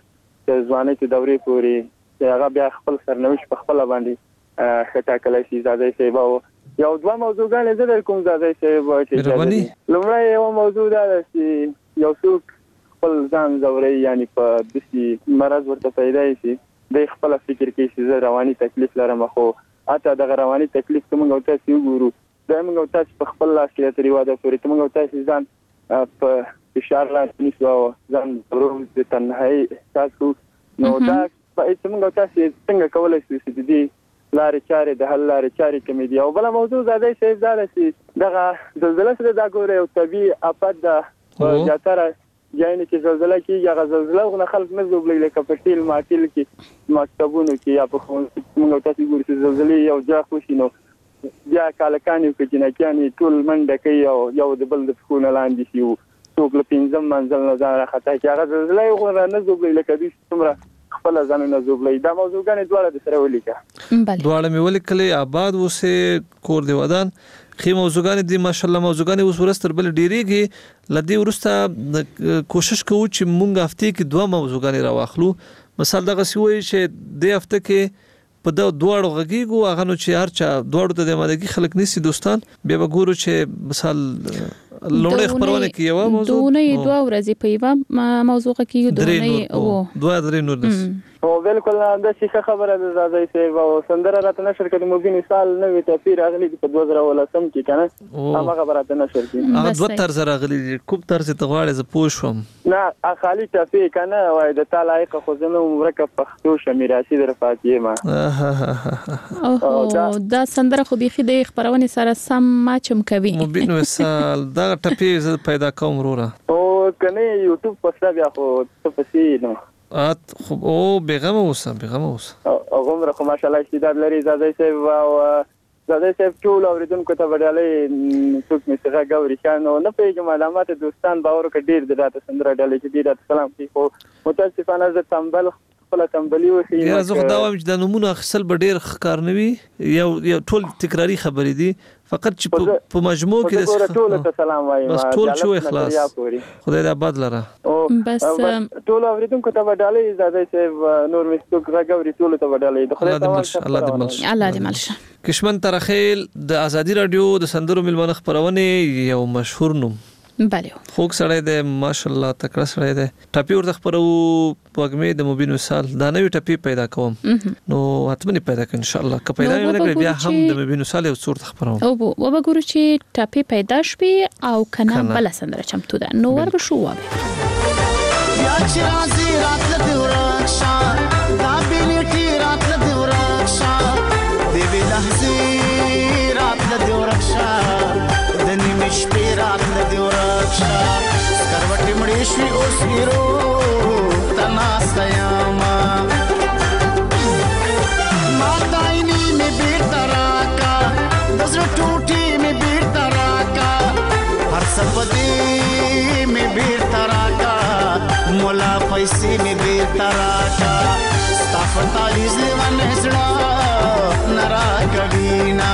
S15: ځواني ته دورې پورې هغه بیا خپل سرنوشت په خپل باندې خطا کله شي زاده صاحب او یو دوه موضوعګان زه در کوم زاده صاحب چې لومړی یو موضوع دا چې یو څوک خپل ځان زوري یعنی په دسي مرض ورته پیدا شي د خپل فکر کې چې زه رواني تکلیف لرم خو اته د رواني تکلیف کوم او تاسو وګورو دا موږ تاسو په خپل لاس کې تری واده پورې موږ تاسو ځان په فشار لاندې نیسو ځان ضرور د تنهایی احساس نو دا موږ تاسو څنګه کولای شو چې دې لارې چارې د حل لارې چارې کومې دي او بل موضوع زاده صاحب دا چې دغه زلزلہ سره دا ګوره او طبيعي آفت ده زیاتره یعنی چې زلزلہ کې یا زلزلہ غو خلک نه زوبلې لکه په تیل ماتل کې مکتبونو کې یا په موږ تاسو ګورئ چې زلزلې یو ځا خوشي نو بیا کالکانی کې جنکیانی ټول منډه کوي او یو د بل د فکونه لاندې شي څوک له پنځم منزل نه ځان راخته کې هغه زلزلہ غو نه زوبلې لکه دې څومره خپل ځان نه زوبلې دا موضوعګانې دواړه د سره ولیکه
S11: دواړه مې ولیکلې آباد وسه کور دی ودان خې موضوعګانې دي ماشاءالله موضوعګانې اوس ورستر بل ډیریږي لدی ورسته کوشش کوو چې مونږ هفته کې دوه موضوعګانې راواخلو مثال دغه سوي چې د هفته کې په دوړو غږیږو هغه نو چې هرچا دوړو ته د مادګي خلک نسی دوستان بیا وګورو چې مثال لوړې خبرونه کې یو موضوع
S12: دونه دوه ورځې په یو موضوع کې دونه او
S11: دوه درې نور دس
S15: او بالکل دا څه خبره ده زاده صاحب او سندره راته نشر کړي مبین مثال نوې تفسیر اغلی په 2018 کې کنه هغه خبره ته نشر کړي
S11: هغه دوه طرز راغلي کوم طرز ته غواړي ز پوښوم
S15: نه خالی تفسیر کنه وای د تعالی خو زنه مرکب پښتو شمیراسي در فاتیه ما
S12: او دا سندره خو بيخي د خبرونه سره سم ماچم کوي
S11: مبین مثال دا ټپي پیدا کوم وروره
S15: او کنه یوټیوب پسته بیا خو تفسیر نو
S11: خو او بیغمه اوسه
S15: هغه خو ماشاءالله استعداد لري زاده صاحب او زاده صاحب ټول اوریدونکو ته وړاندې څوک میسره غوړي کانو نه پیګم علامات دوستان باور ک ډیر د راته سندره ډالې چې ډیر سلام خو متاسفانه زه تنبل خپل تنبلی وشي
S11: یا زه خو دا وایم چې د نمونه خپل ډیر ښکار نوي یو ټول تکراری خبرې دي فقط چې په مجموع کې
S15: د ټول ته سلام وایم
S11: بس ټول شو اخلاص خدای دې آباد لره
S12: بس
S15: ټول اوریدونکو ته وډالې زاده صاحب نور مستوک راګوري ټول ته وډالې د خدای
S12: الله دې ملشه
S11: کشمن ترخیل د ازادي رادیو د سندرو ملمن خبرونه یو مشهور نوم
S12: بله
S11: خوک سړی دی ماشاءالله تکړه سړی دی ټاپي ورته خبرو پغمه د مبین مثال دا نوې ټاپي پیدا کوم نو اتمنې پیدا ک ان شاء الله که پیدا نه کړ بیا هم د مبین مثال یو صورت خبرو
S12: او وګورو چې ټاپي پیدا شوي او کنه بل سندره چمتو ده نو ور شو وابه
S16: یا چې راځي راتل دی ورښا دا بینټي راتل دی ورښا دی به لحظه راتل دی ورښا د نیمه شپې راتل دی ورښا سکروټي مړې شي اوس هیرو تنا سیاما ما دایني می بیرته راکا دزر ټوټي می بیرته راکا هر سپدي می بیرته راکا مولا پیسې می بیرته راکا ستاسو لیزونه زړه نرا کوینا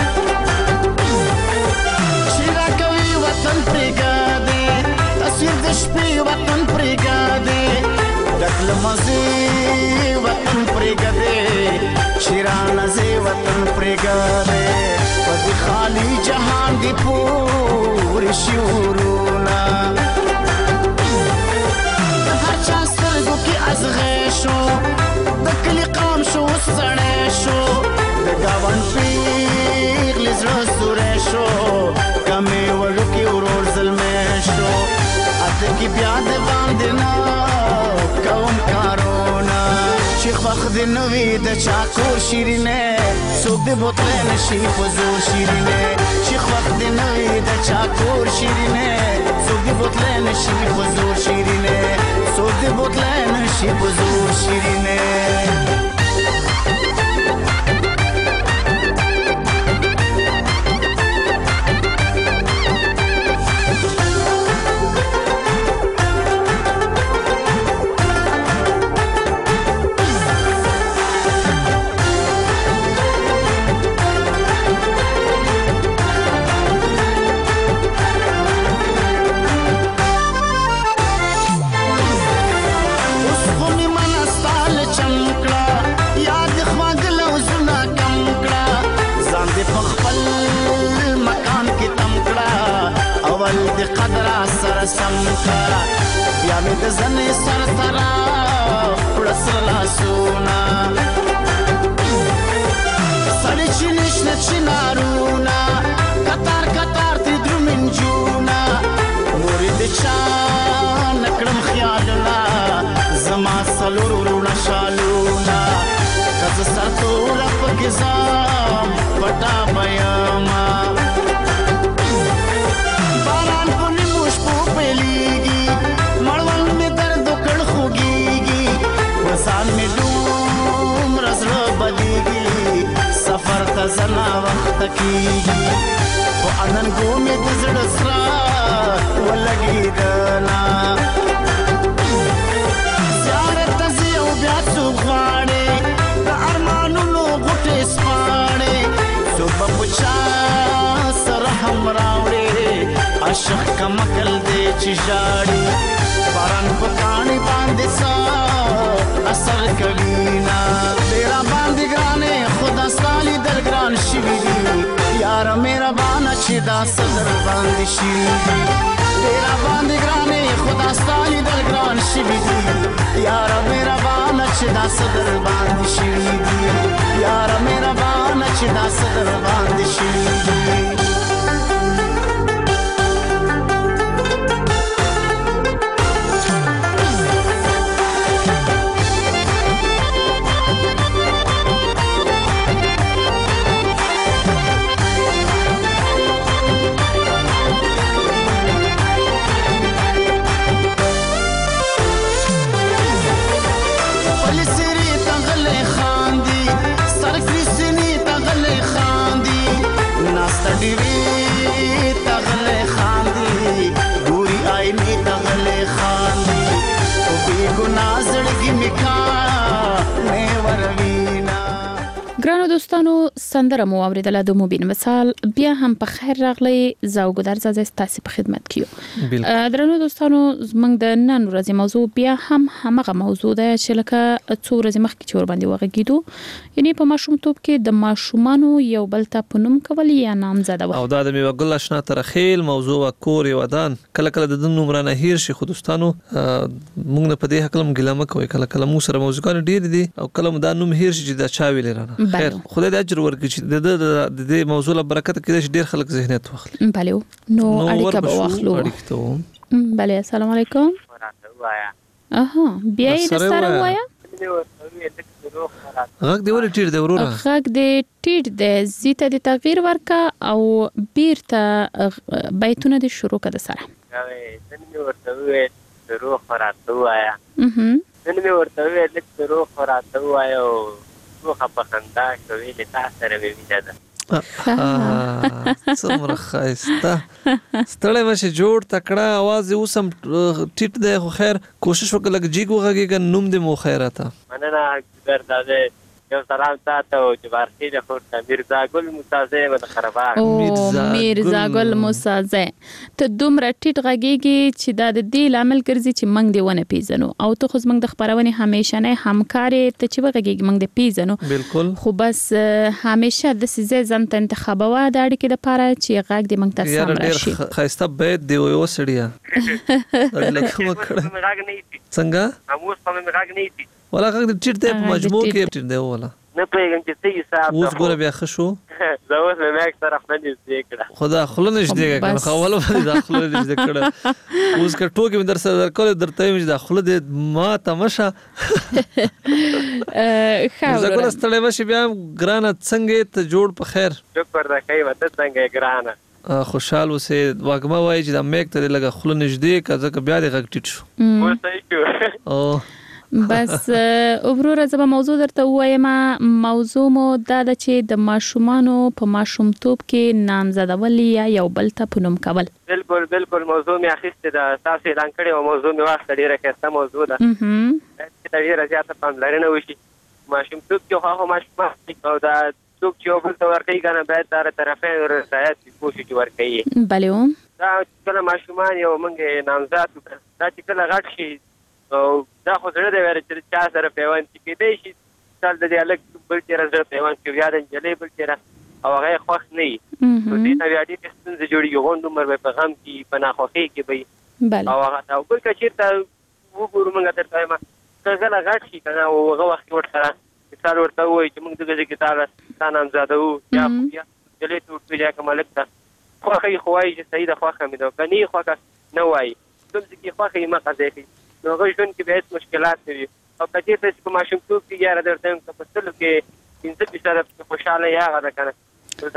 S16: شیرا کوي وطن پرګاده تصویر د شپې وطن پرګاده دکل مزي وطن پرګاده شیرا نزي وطن پرګاده په خالی جهان دی پور شورونا ازغشو دکلی قام شو سړې شو د گاون پیغ لزړه سورې شو کمه ورکی ورور زلمې شو اته کی بیا د باندې نا کوم کارونا شیخ وخت نوې د چاکور شیرینه څوک د بوتل نشي فزور شیرینه شیخ وخت نوې د چاکور شیرینه څوک د بوتل نشي فزور شیرینه څوک د بوتل نشي فزور شیرینه خپل د قدر سره سم کا بیا مې د زنې سر سره وړسل لاسونه سړی چې نشته چنارونه کتار کتار تی درومین جونا مورې د چا نکړم خیالونه زما څلور وروڼه شالونه که زه سرتوره پکې ځم پټه به یمه باران په نیمو شپو پیلیږي مړوند مې درد وکړ خوږیږي په ځان مې دومره زړه بدیږي سفر ته زه ناوخته کیږي خو اننګو مې د زړه سره ولګېدله زیارت ته ځې او بیا څوک غواړې د ارمانونو غوټې سپاړې څوک به په چا سره هم راوړې عاشق کمکل دی چې ژاړي باران په کاڼي باندې څه اثر کوي نه دی را باندې ګرانې خو دا ستا لیدل ګران شوي دي یاره مهربانه چې دا څه در باندې شوي دي دی را باندې ګرانې خو دا ستا لیدل ګران شوي دي یاره مهربانه چې دا څه در باندې شوي دي یاره مهربانه چې دا څه در باندې شوي دي
S12: ګرانو دوستانو سندره مو اوریدله د مبین مثال بیا هم په خیر راغلی زاوګدار زازه تاسو په خدمت کیو درنو دوستانو زمنګ د نن ورځې موضوع بیا هم همغه موضوع ده چې لکه څو ورځې مخکې چور باندې وغږیدو یعنی په ماشومتوب کې د ماشومانو یو بل ته پنوم کول یا نامزده
S11: او دا د میوه ګل آشنا ترخیل موضوع کور یو ودان کله کله د نومرانه هیر شي خو دوستانو موږ نه په دې حق لم ګلامه کوي کله کله مو سره موضوعونه ډیر دي او کله دا نوم هیر شي چې دا چا ویل رانه خیر خدای د اجر ورکړي چې د دې موضوع له برکت کې ډیر خلک ذهنیت واخلي
S12: بله نو اړیکه به واخلو بله السلام علیکم اها بیا یې د سره وایا
S11: غږ دی ولې ټیټ دی وروره
S12: غږ دی ټیټ دی زیته د تغییر ورکا او بیرته بیتونه د شروع کده سره
S17: نن مې ورته وې روح راته وایا نن مې ورته وې لکه روح راته وایا او خو په خندا کوي د تاسو سره وینځه ده
S11: څومره خایسته ستړی مشه جوړ تکړه आवाज اوسم ټیټ دی خو خیر کوشش وکړه لکه جیګو غږیږي نوم دې مو خیراته
S17: مننه ګرداده یو سلام تاسو چې بارخي د خور میرزا ګل موسازه ول خرابار
S12: میرزا ګل موسازه ته دومره ټیټ غږیږي چې دا د دې لامل ګرځي چې موږ دی ونه پیژنو او ته خو موږ د خبرونه همیشه نه همکاري ته چې وغږیږي موږ دی پیژنو
S11: بالکل
S12: خو بس همیشه د سیزه ځان ته انتخابوا د اړیکې لپاره چې غږ دی موږ ته سم راشي
S11: خایسته بیت دی یو سړیا څنګه
S17: اموس په غږ نه دي
S11: ولا غږ ټیټ دی په مجموع کې ټیټ دی ولا
S17: نه پیغام چې څه حساب
S11: اوس ګوره بیا خشو
S17: زه اوس مې مېک سره خپل دې کړه
S11: خدا خلنه دې کړه خو ولا داخله دې کړه اوس که ټوکې مې در سره درکول درته مې داخله دې ما تماشا
S12: خاور
S11: زه ګوره ستړی مشه بیا ګرانه څنګه ته جوړ په خیر
S17: شکر دا کوي وته څنګه ګرانه
S11: خوشحال اوسه واګما وای چې دا میک ته لګه خلنه نږدې کزه بیا دې غږ ټیټ شو
S17: اوس
S11: او
S12: بس وروره زما موضوع درته وایم موضوع مو دا د چې د ماشومانو په ماشومتوب کې نامزدول یا یو بل ته پنوم کول
S17: بالکل موضوع می اخیسته دا تاسو اعلان کړی او موضوع می واسطه ډیره ښه موضوع ده چې ډیره زیاته پاملرنه وشي ماشومتوب کې هغه ماشوم او دا څوک چې یو بل ته ورکوي کنه باید تر طرفین رضایت کوشش ورکوي
S12: بله
S17: دا کله ماشومان یو منګه نامزد دا چې کله غټ شي او دا خو زړه دی ور چې چا سره پیوند کېدی شي تل د دې الګ بل چې راځي پیوند کې یاد انجلې بل چې او هغه خوښ نه وي نو دې نه بیا ډېرې ستونزې جوړېږي غونډ عمر به په غم کې په ناخوښۍ کې به او هغه بل که چېرته وګورو موږ درته وایم که غله غټ شي که نه او هغه وخت کې ورسره مثال ورته ووایي چې موږ دغه ځای کې تا نامزاده وو یا نجلۍ ته ورپېژ یا که ملک ته خوښه یې خو وایي چې صحیح ده خوښه مې ده که نه یې خوښه نه وایي کوم ځای کې خوښه یې مه قضیه کوي نو هغه ژوند کې بیا هېڅ مشکلات نه وي او که چېرته چې په ماشومتوب کې یاره درته وایم که په سلو کې 5% خوشحاله یې هغه ده که نه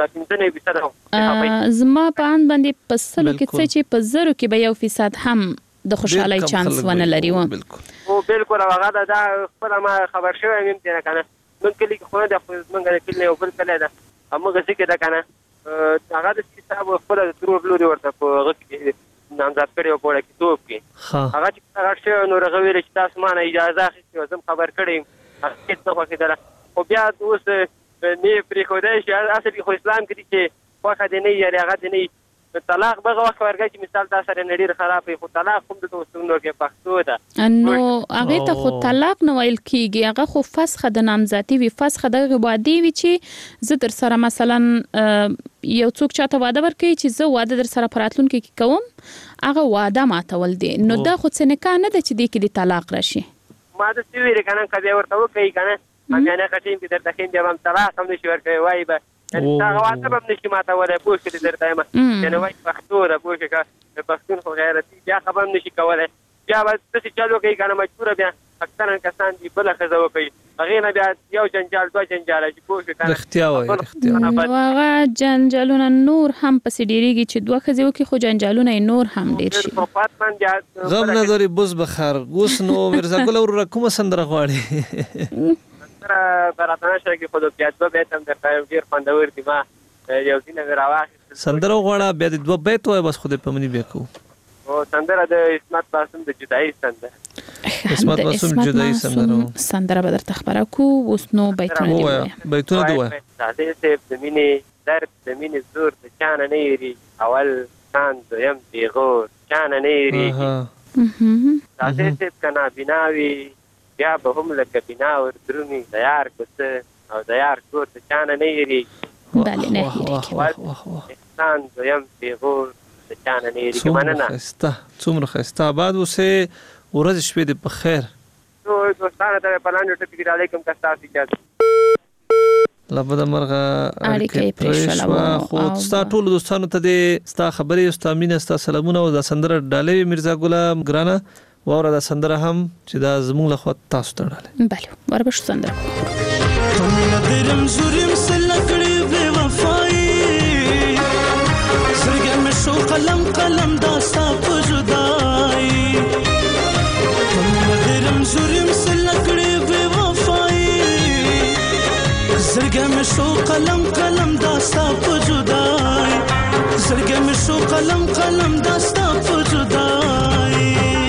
S12: زما په اند باندې په سلو کې څه چې په زرو کې به 1% هم د خوشحالۍ چانس ونه لري و
S17: او بالکل هغه دا خپل ما خبر شوی مې ته کنه من کلی خو نه د منګه کلی یو بل کلی ده هغه څه ده کنه هغه د حساب خپل ترور لوري ورته په هغه کې نامزاد کړي او په کې توپ کې هغه چې هغه شی نو هغه ویل چې تاسو ما اجازه اخیستې زم خبر کړم هغه څه خو کېدله خو بیا اوس نه پرې خو دی چې اصل خو اسلام کې چې خوښه دی نه یاري هغه دی نه طلاق بغه وخت ورګی چې مثال تاسو سره نړۍ خراب وي خو طلاق هم د دوستونو کې پښتو ده
S12: نو هغه ته خو طلاق نه ویل کیږي هغه خو فسخه د نامزادي وي فسخه د وعده وي چې زه در سره مثلا یو څوک چاته وعده ورکړي چې زه واده در سره پراتلونکو کې کوم هغه وعده ماتول دي نو دا خو څه نه کانه ده چې د کې طلاق راشي
S17: ما د سی ویل کنه کله ورته وکړي کنه امیانه کټین کې درته خین دی هم طلاق هم نشي ورکوي وای به دا واده به نشي ماته وره پوښ کې درته ما کنه وای پښتو را پوښ کا پښتون خو غیرتي بیا خبر نشي کولای بیا به څه چالو کوي کنه مجبور بیا اکثرا کسان دی بل خزه وکي هغه نه بیا یو جنجال دوه جنجال چې پوښ کنه
S12: اختیار هغه جنجالونه نور هم پسې ډیریږي چې دوه خزه وکي خو جنجالونه نور هم ډیر شي
S11: غم نظر بوز بخار اوس نو مرزا ګل ور کوم سندره غواړي براتانه شي کې خود بیا د بیت هم درته ډیر خوندور دي ما یو دینه راوخ سندره غواړه بیا د دوه بیت وای بس خود په منی بیکو
S17: او سندره د اسمت معصوم د جدای سندره
S11: اسمت معصوم جدای
S12: سندره به درته خبره کو اوس نو بیتونه
S11: دی وای
S17: ساده سه د مینې درد د مینې زور د چانه نه یری اول کان دویم دی غور چانه نه یری ساده سه کنا بناوی بیا به هم لکه بنا ور درومي تیار کوته او تیار کوته چانه نه یری
S12: بله نه یری
S17: انسان دویم پیغور چانه نه یری کمنه نه
S11: څومره خسته بعد وسه ورځ شپې د په خیر
S17: نو دوستانه ته په لاندې ټپی علیکم کستاسي کړه
S11: لبد مرغه اړیکې پرېښول خو ستا ټول دوستانو ته د ستا خبرې ستا مینه ستا سلامونه او د سندره ډالې مرزا ګل ګرانه واوره دا سندره هم چې دا زموږ له خوا تاسو ته ډاله
S12: بله وربش سندره
S16: درم زورم سلکړې بے وفای سرګم شو قلم قلم داستا پجدای درم زورم سلکړې بے وفای سرګم شو قلم قلم داستا پجدای سرګم شو قلم قلم داستا پجدای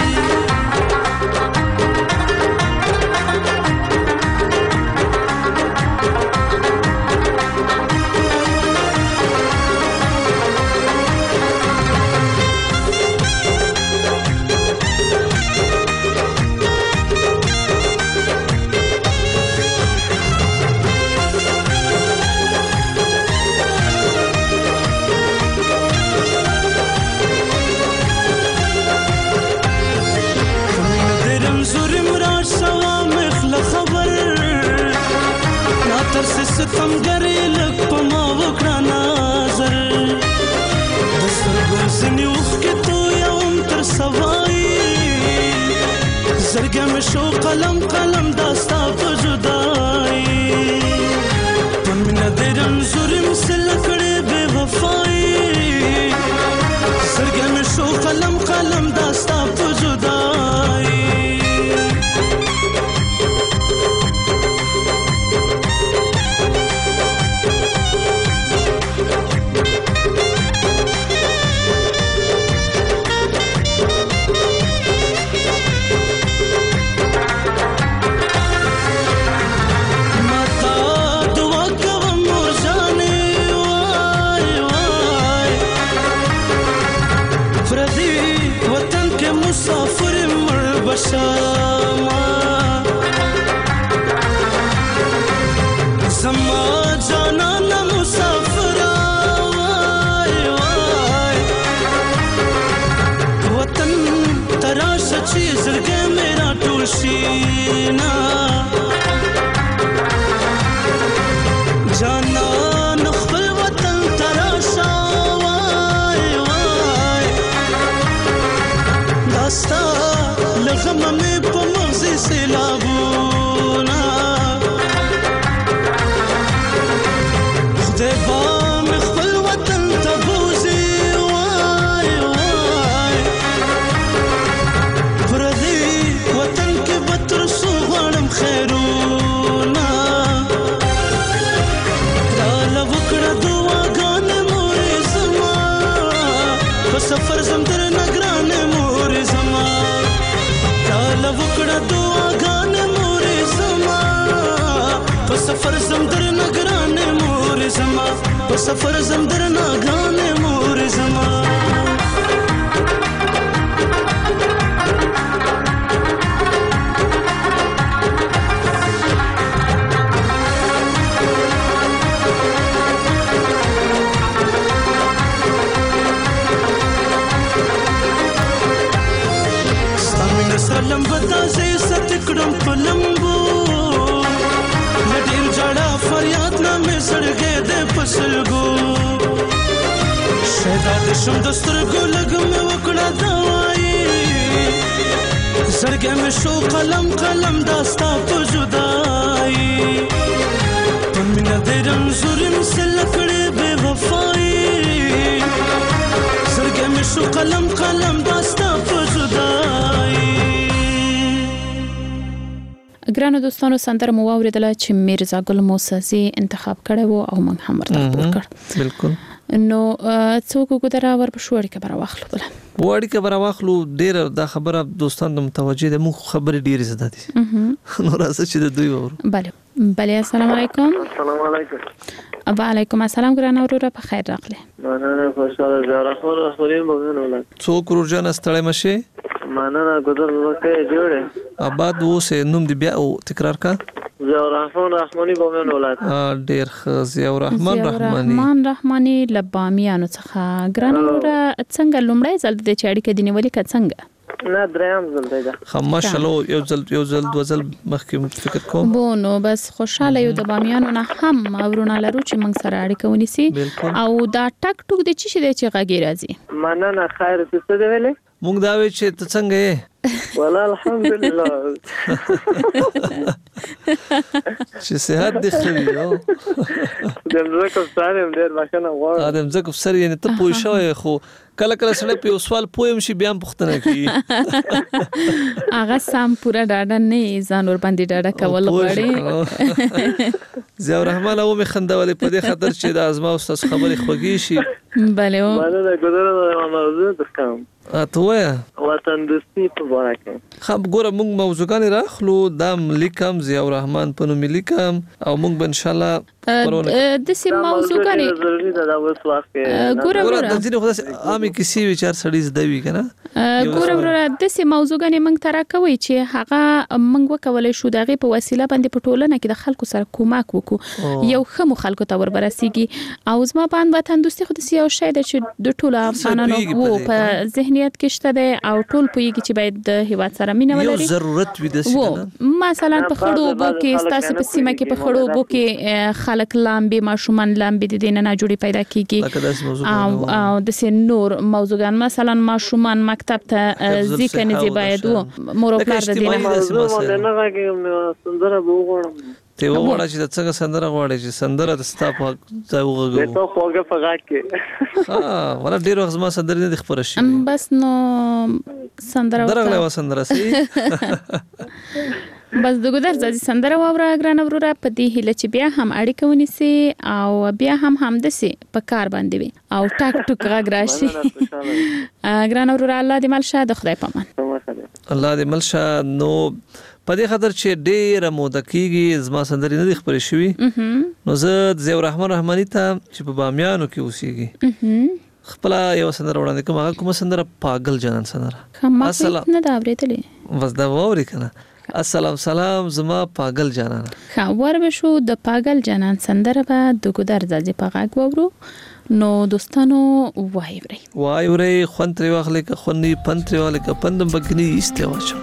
S16: ستم ګرې لک په ما وکړه نظر د سترګو ځینې اوښکې تویم تر سوای زرګه مې شو قلم قلم دا ستا په جدای په مینه دې رنځور مې سله کړې بې وفایي زرګه مې شو قلم قلم دا ستا په جدای زما جانان مسافر چې زړګی مې راټول شي نه جانان خپل وطن ته راشه وای وای دا ستا له غمه مې په مغزي سیلابونه خدای به مې خپل وطن ته بوځي وای وای پردي وطن کې به تر څو غواړم خیرونه راله وکړه دعاګانې مورې زما په سفر زم درنه ګرانې مورې زما راله وکړه دعاګانې مورې زما په سفر زم درنه ګرانې مورې زما په سفر زم درنه ګرانې مورې زما سلام بدازې ست کړم په لمبو لډیر جړه فریاد نه مې سړګې دې پسلګو شهدا د شم دسترګو لګ مې وکړه دوايي سړګې مې شو قلم قلم داستا په جدائی پمنه دې رنزورم سلکړې بے وفائی سړګې مې شو قلم قلم داستا په جدائی
S12: ګرانو دوستانو سندره مو واوریدله چې میرزا ګل موسزي انتخاب کړی وو او موږ هم ورته خبر کړ
S11: بالکل
S12: نو څوک وګدرا ور په شوړی کې براوخلو بل
S11: وړي کې براوخلو ډیر دا خبره دوستانو متوجه ده مو خبره ډیر زده دي نو راځي چې د دوی ورو
S12: بله السلام علیکم
S18: السلام علیکم
S12: وعلیکم السلام ګرانو وروره په خیر راغله
S18: مننه خوشاله زراخور اخرین مونږ ولات
S11: څوک ورجن استړی مشه
S18: مننه ګذر وکړه جوړه
S11: آباد وسه نوم دی بیا او تکرار کا
S18: ضیاء الرحمن رحمانی بومن ولات
S11: ډیر ضیاء الرحمن
S12: رحمانی لبامیانو څخه ګرانو وروره څنګه لومړی ځل د چاړي کې دی ولې څنګه
S18: نه دریم ځل دی
S11: خماشلو یو ځل دوزل مخکې فکر کوم
S12: نو بس خوشاله یو د بامیانو نه هم ورونه لرو چې موږ سره اړیکه ونیسي او دا ټک ټوک د چی شي د چې غږی راځي
S18: مننه خیر څه دی ویلې
S11: موږ دا وی چې ته څنګه یې
S18: والله الحمدلله
S11: چې صحت دې خوي یو
S18: دمزه سره ډېر ماشنه غواړم
S11: دمزه سره یعنی ته پوه شوې خو کله کله سره په سوال پویم شي بیا پوښتنه کوي
S12: هغه سم پورا ډاډه نه ځان ور باندې ډاډه کول غواړي
S11: ضیاء الرحمن او مې خندولې په دې خاطر چې د ازما استاد خبرې خوږی شي
S12: بله
S18: او باندې د ګذر موضوع تاسو
S11: اتوه
S18: وطن دوستي په واره کې
S11: خب ګوره موږ موضوعګان راخلو د لیکم ضیاء الرحمن په نوم لیکم او موږ به ان شاء الله
S12: د سیم موضوعګان
S18: ضروري ده دا اوس وخت کې
S12: ګوره
S11: د ځینې خدای عامي کسی وچار سړی زدوي کنه
S12: ګوره د سیم موضوعګان موږ ترا کوي چې هغه موږ وکولای شو دغه په وسیله باندې په ټولنه کې د خلکو سره کومک وکړو یو خمو خلکو ته وربرسیږي او زما باندې وطن دوستي خو د سیاو شې د د ټولو افغانانو وو په ذهنیت کې شته ده او ټول پویږي چې باید د هیواد سره مینه ولري
S11: یو ضرورت وي د سینه
S12: مثلا په خړو بو کې ستاسو په سیمه کې په خړو بو کې خلک لامبي ماشومان لامبي د دینه نه جوړي پیدا کیږي او د نور موضوعګان مثلا ماشومان مکتب ته ځکه نه دی باید مور او پلار د دینه
S18: نه راګي سندره وګورم
S11: ته وګوره چې څنګه سندره غواړي چې سندره د ستا په ځای وغږو
S18: ته خوګه فقات کې
S11: ولا ډیر وخت ما سندره نه خبره شي
S12: بس نو سندره
S11: درغله و سندره سي
S12: بس دغه درځي سندره واوره ګران وروره په دې هله چې بیا هم اړیکه ونیسي او بیا هم دسي په کار باندې وي او ټاک ټوک غږ راشي ګران وروره الله دې ملشه د خدای پامان
S11: الله دې ملشه نو په دې خاطر چې ډېر موده کېږي زما سندرې نه دي خپرې شوي نو زه ضیاء الرحمن رحماني ته چې په بامیانو کې اوسېږي خپل یو سندره وړاندې کوم هغه کومه سندره پاگل جانان سندره
S12: السلام نه دا اورېدلې
S11: بس دا ووري کنه السلام زما پاگل جانان
S12: خبر بشو د پاگل جانان سندره به د ګودر ځي په غاګ وورو نو دوستانو وایوري
S11: خوند تر واخلې ک خونی پن تر واخلې ک پندم بګنی ایسته واچو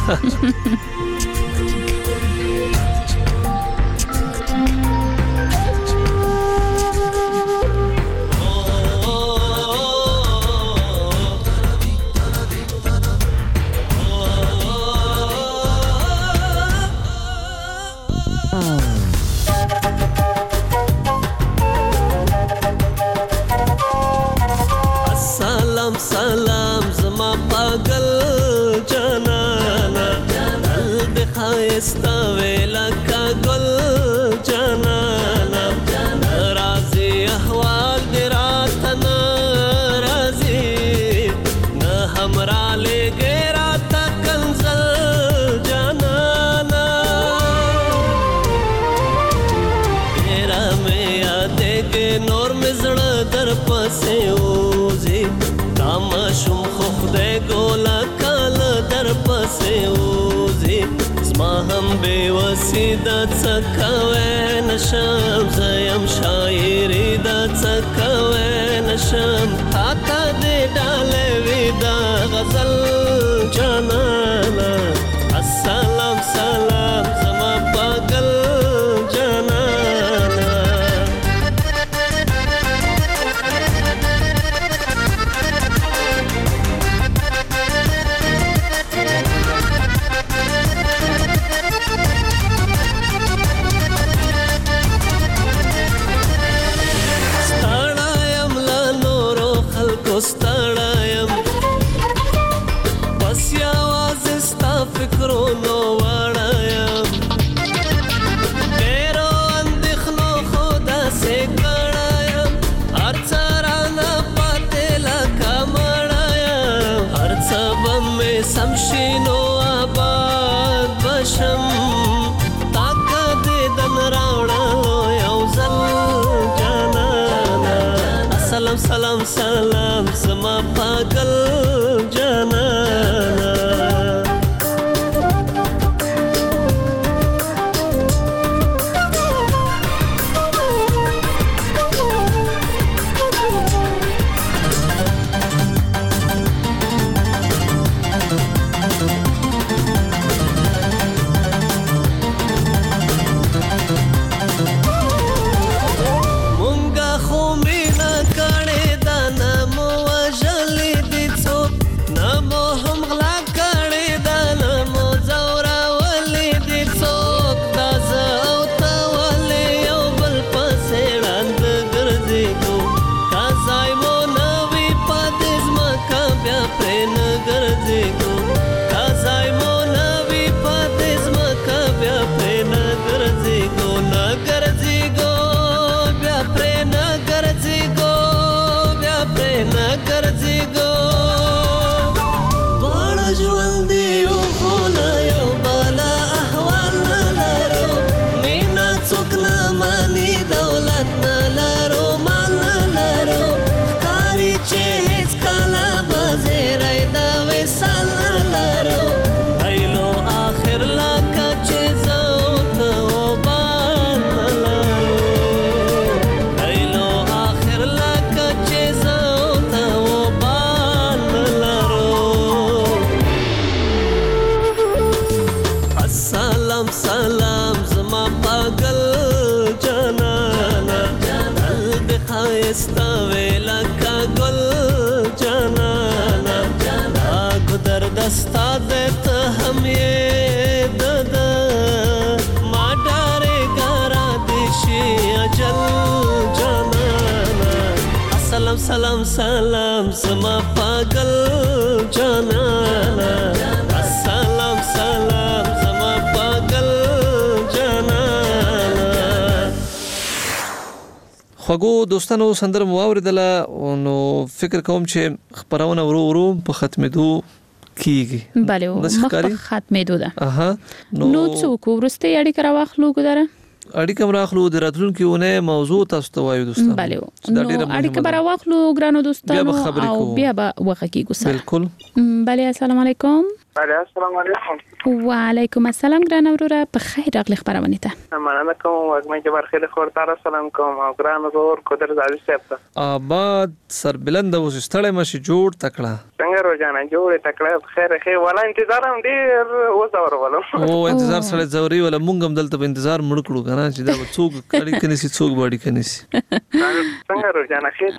S19: استویلا کا گل جانانا رازی احوال درات نارازی نہ ہمرا لے گے رات کنزل جانانا تیرا میں یادے گے نور مزڑ در پسے اوزی تاما شم خوخ دے گولا کال در پسے اوزی ما هم بے وسیدہ څکوي نشم زیم شاعری دا څکوي نشم تا دې ډاله ودا غزل جانانا السلام سلام زما پاگل جانانا ستړایم بس یوازې ستا فکرونو وړایم ډېرو اندېښنو خو داسې کړایم هر څه رانه پاتې لکه مړایم هر څه به مې سم شي نو آباد بشم تا که دیدن راوړلو یو ځل جانانا سلام سلام سلام زما پاگل جانانا दस्ता देता हम ये ददा मा डारेगा रादिशी अजल जनाना सलाम सलाम सलाम समा पागल जनाना सलाम सलाम समा पागल जनाना
S11: خوګو دوستانو سندر مواوردله نو فکر کوم چې خبرونه ورو په ختمېدو کیږي
S12: بله مخ ختمېدو ده نو څوک ورسته اړیکه راوخلو ګدره
S11: اړیکه راخلو د راتلونکیونه موضوع تاسو ته وایو دوستانو
S12: بله نو اړیکه راوخلو ګرانو دوستانو او بیا به وخت کیږي
S11: بالکل
S12: بله السلام علیکم
S18: السلام علیکم.
S12: وعلیکم السلام ګران اوروره په خیر راغلی خبرونه ته.
S18: مننه کوم واګمې جبر خیر خور تعالی سلام کوم او ګران ورور قدرت عزیز صاحب ته.
S11: آباد سربلند اوس ستړی مشي جوړ تکړه.
S18: څنګه روزانه جوړ تکړه خیر ولا انتظار هم ډیر وځور ولو.
S11: او انتظار سره زوري ولا مونږ هم دلته په انتظار مړ کړو کنه چې دا څوک کړي کني سي څوک باندې کني سي.
S18: څنګه روزانه خیر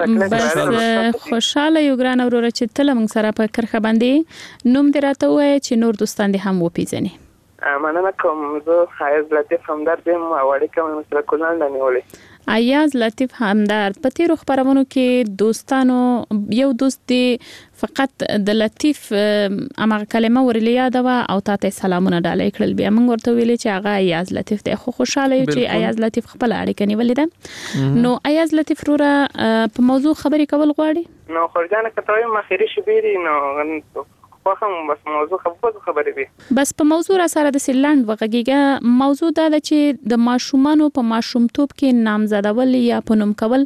S18: تکړه.
S12: بس خوشاله یو ګران اوروره چې تل موږ سره په کرخه باندې نوم دراته وای چې نور دوستان دې هم وپیژني.
S18: مننه کوم زه حیاز لطیف همدرد یم او اړیکه مې سره کولان نیولې.
S12: ایاز لطیف همدرد په تیرو خبرونو کې دوستانو یو دوست دی فقط د لطیف امغه کلمه ورلې یاد وا او تاسو سلامونه ډالې کړل بیا موږ ورته ویلې چې هغه ایاز لطیف دی خو خوشاله یو چې ایاز لطیف خپل اړیکه نیولې ده. نو ایاز لطیف روره په موضوع خبرې کول غواړي.
S18: نو خرجانه کتاوی مخیری شبيري نو واخم بس موضوع خبرې دي.
S12: بس په موضوع را سره د سیلند وغږیګه موضوع دا ده چې د ماشومانو په ماشومتوب کې نامزدول یا په نوم کول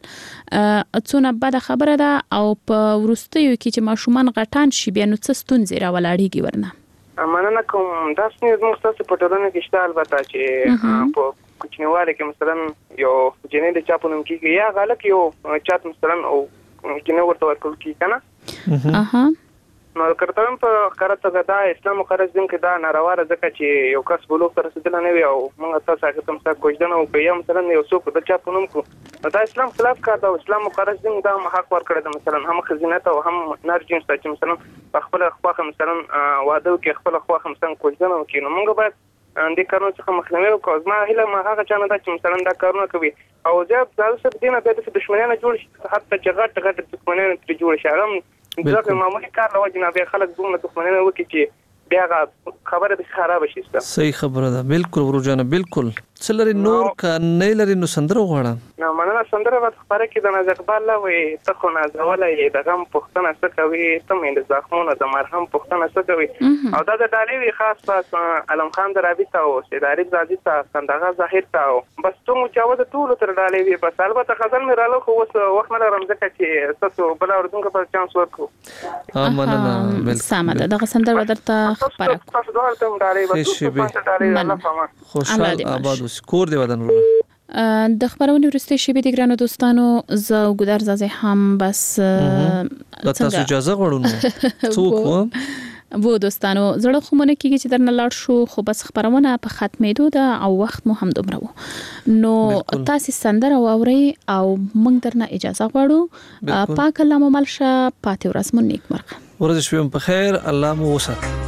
S12: څونه بده خبره ده او په ورستیو کې چې ماشومان غټان شي بیا نو څه ستونزې راولاړيږي ورنه.
S18: مننه کوم دا څنګه موږ تاسو په ټولنه کې شته البته چې په کوچنیواله کې مثلا یو جنې د چاپونم کې یا غلط یو چات مثلا او جنې ورته ورکول کی کنه.
S12: اها
S18: نو کړتم په کارته دا اسلام مقرز دین کې دا ناروا ځکه چې یو کس بلوغ ته رسیدل نه وي او موږ تاسو هغه تم څه کوجدنه او په مثلا یو څوک د چا په نوم کو دا اسلام خلاف کار دا اسلام مقرز دین دا حق ورکړی دا مثلا هم خزینت او هم نارجنس چې مثلا خپل خواخه مثلا واده کې خپل خواخه مثلا کوجدنه وکړي نو موږ باید د کارونو څخه مخنیوي وکړو. ما هله ما هغه چانه دا چې مثلا دا کارونه کوي او ځکه ځل څه دینه د دښمنانو جوړ شي حتی چې غټ دښمنانو تر جوړ شي هغه ځکه معمولی کار لا وجه نه به خلک دومره دښمنانه وکړي چې بیا خبره به خراب شي.
S11: صحیح خبره ده بالکل ورجانه بالکل. څلری نور کا نه لري نو سندره غواړم.
S18: نو مننه سندره په خبره کې د نازک بال لا وي ته خو نازوله یې د غم پښتنه څه کوي ته مې د زخمونو د مرهم پښتنه څه کوي او دا د ډالۍ خاص پاس علم خان درابي ته او سیداری زادي ته صندغه ظاهر ته بس ته مجاوز ټول تر ډالۍ وي بس البته غزل مې رالو خو اوس وخت نه لرم ځکه چې تاسو بل اوردونکو په چانس ورکو.
S11: مننه بالکل
S12: سمه ده دغه سندره درته خبره
S18: تاسو دا ته ډالۍ بس الله پامه
S11: خوشحال آباد کور دی ودان ورو
S12: د خبرونې ورسته شی به د ګرانو دوستانو زه ګدار زازه هم بس
S11: تاسو اجازه غواړو څوک
S12: وو دوستانو زړه خو مونږ کېږي چې درنه لاړ شو خو بس خبرونه په ختمېدو ده او وخت مو هم دومره وو نو تاسو سندره واوري او موږ درنه اجازه غواړو پاک الله مو ملشه پاتې ورځ مو نیک مرغه
S11: ورځ شوم په خیر الله مو وسات.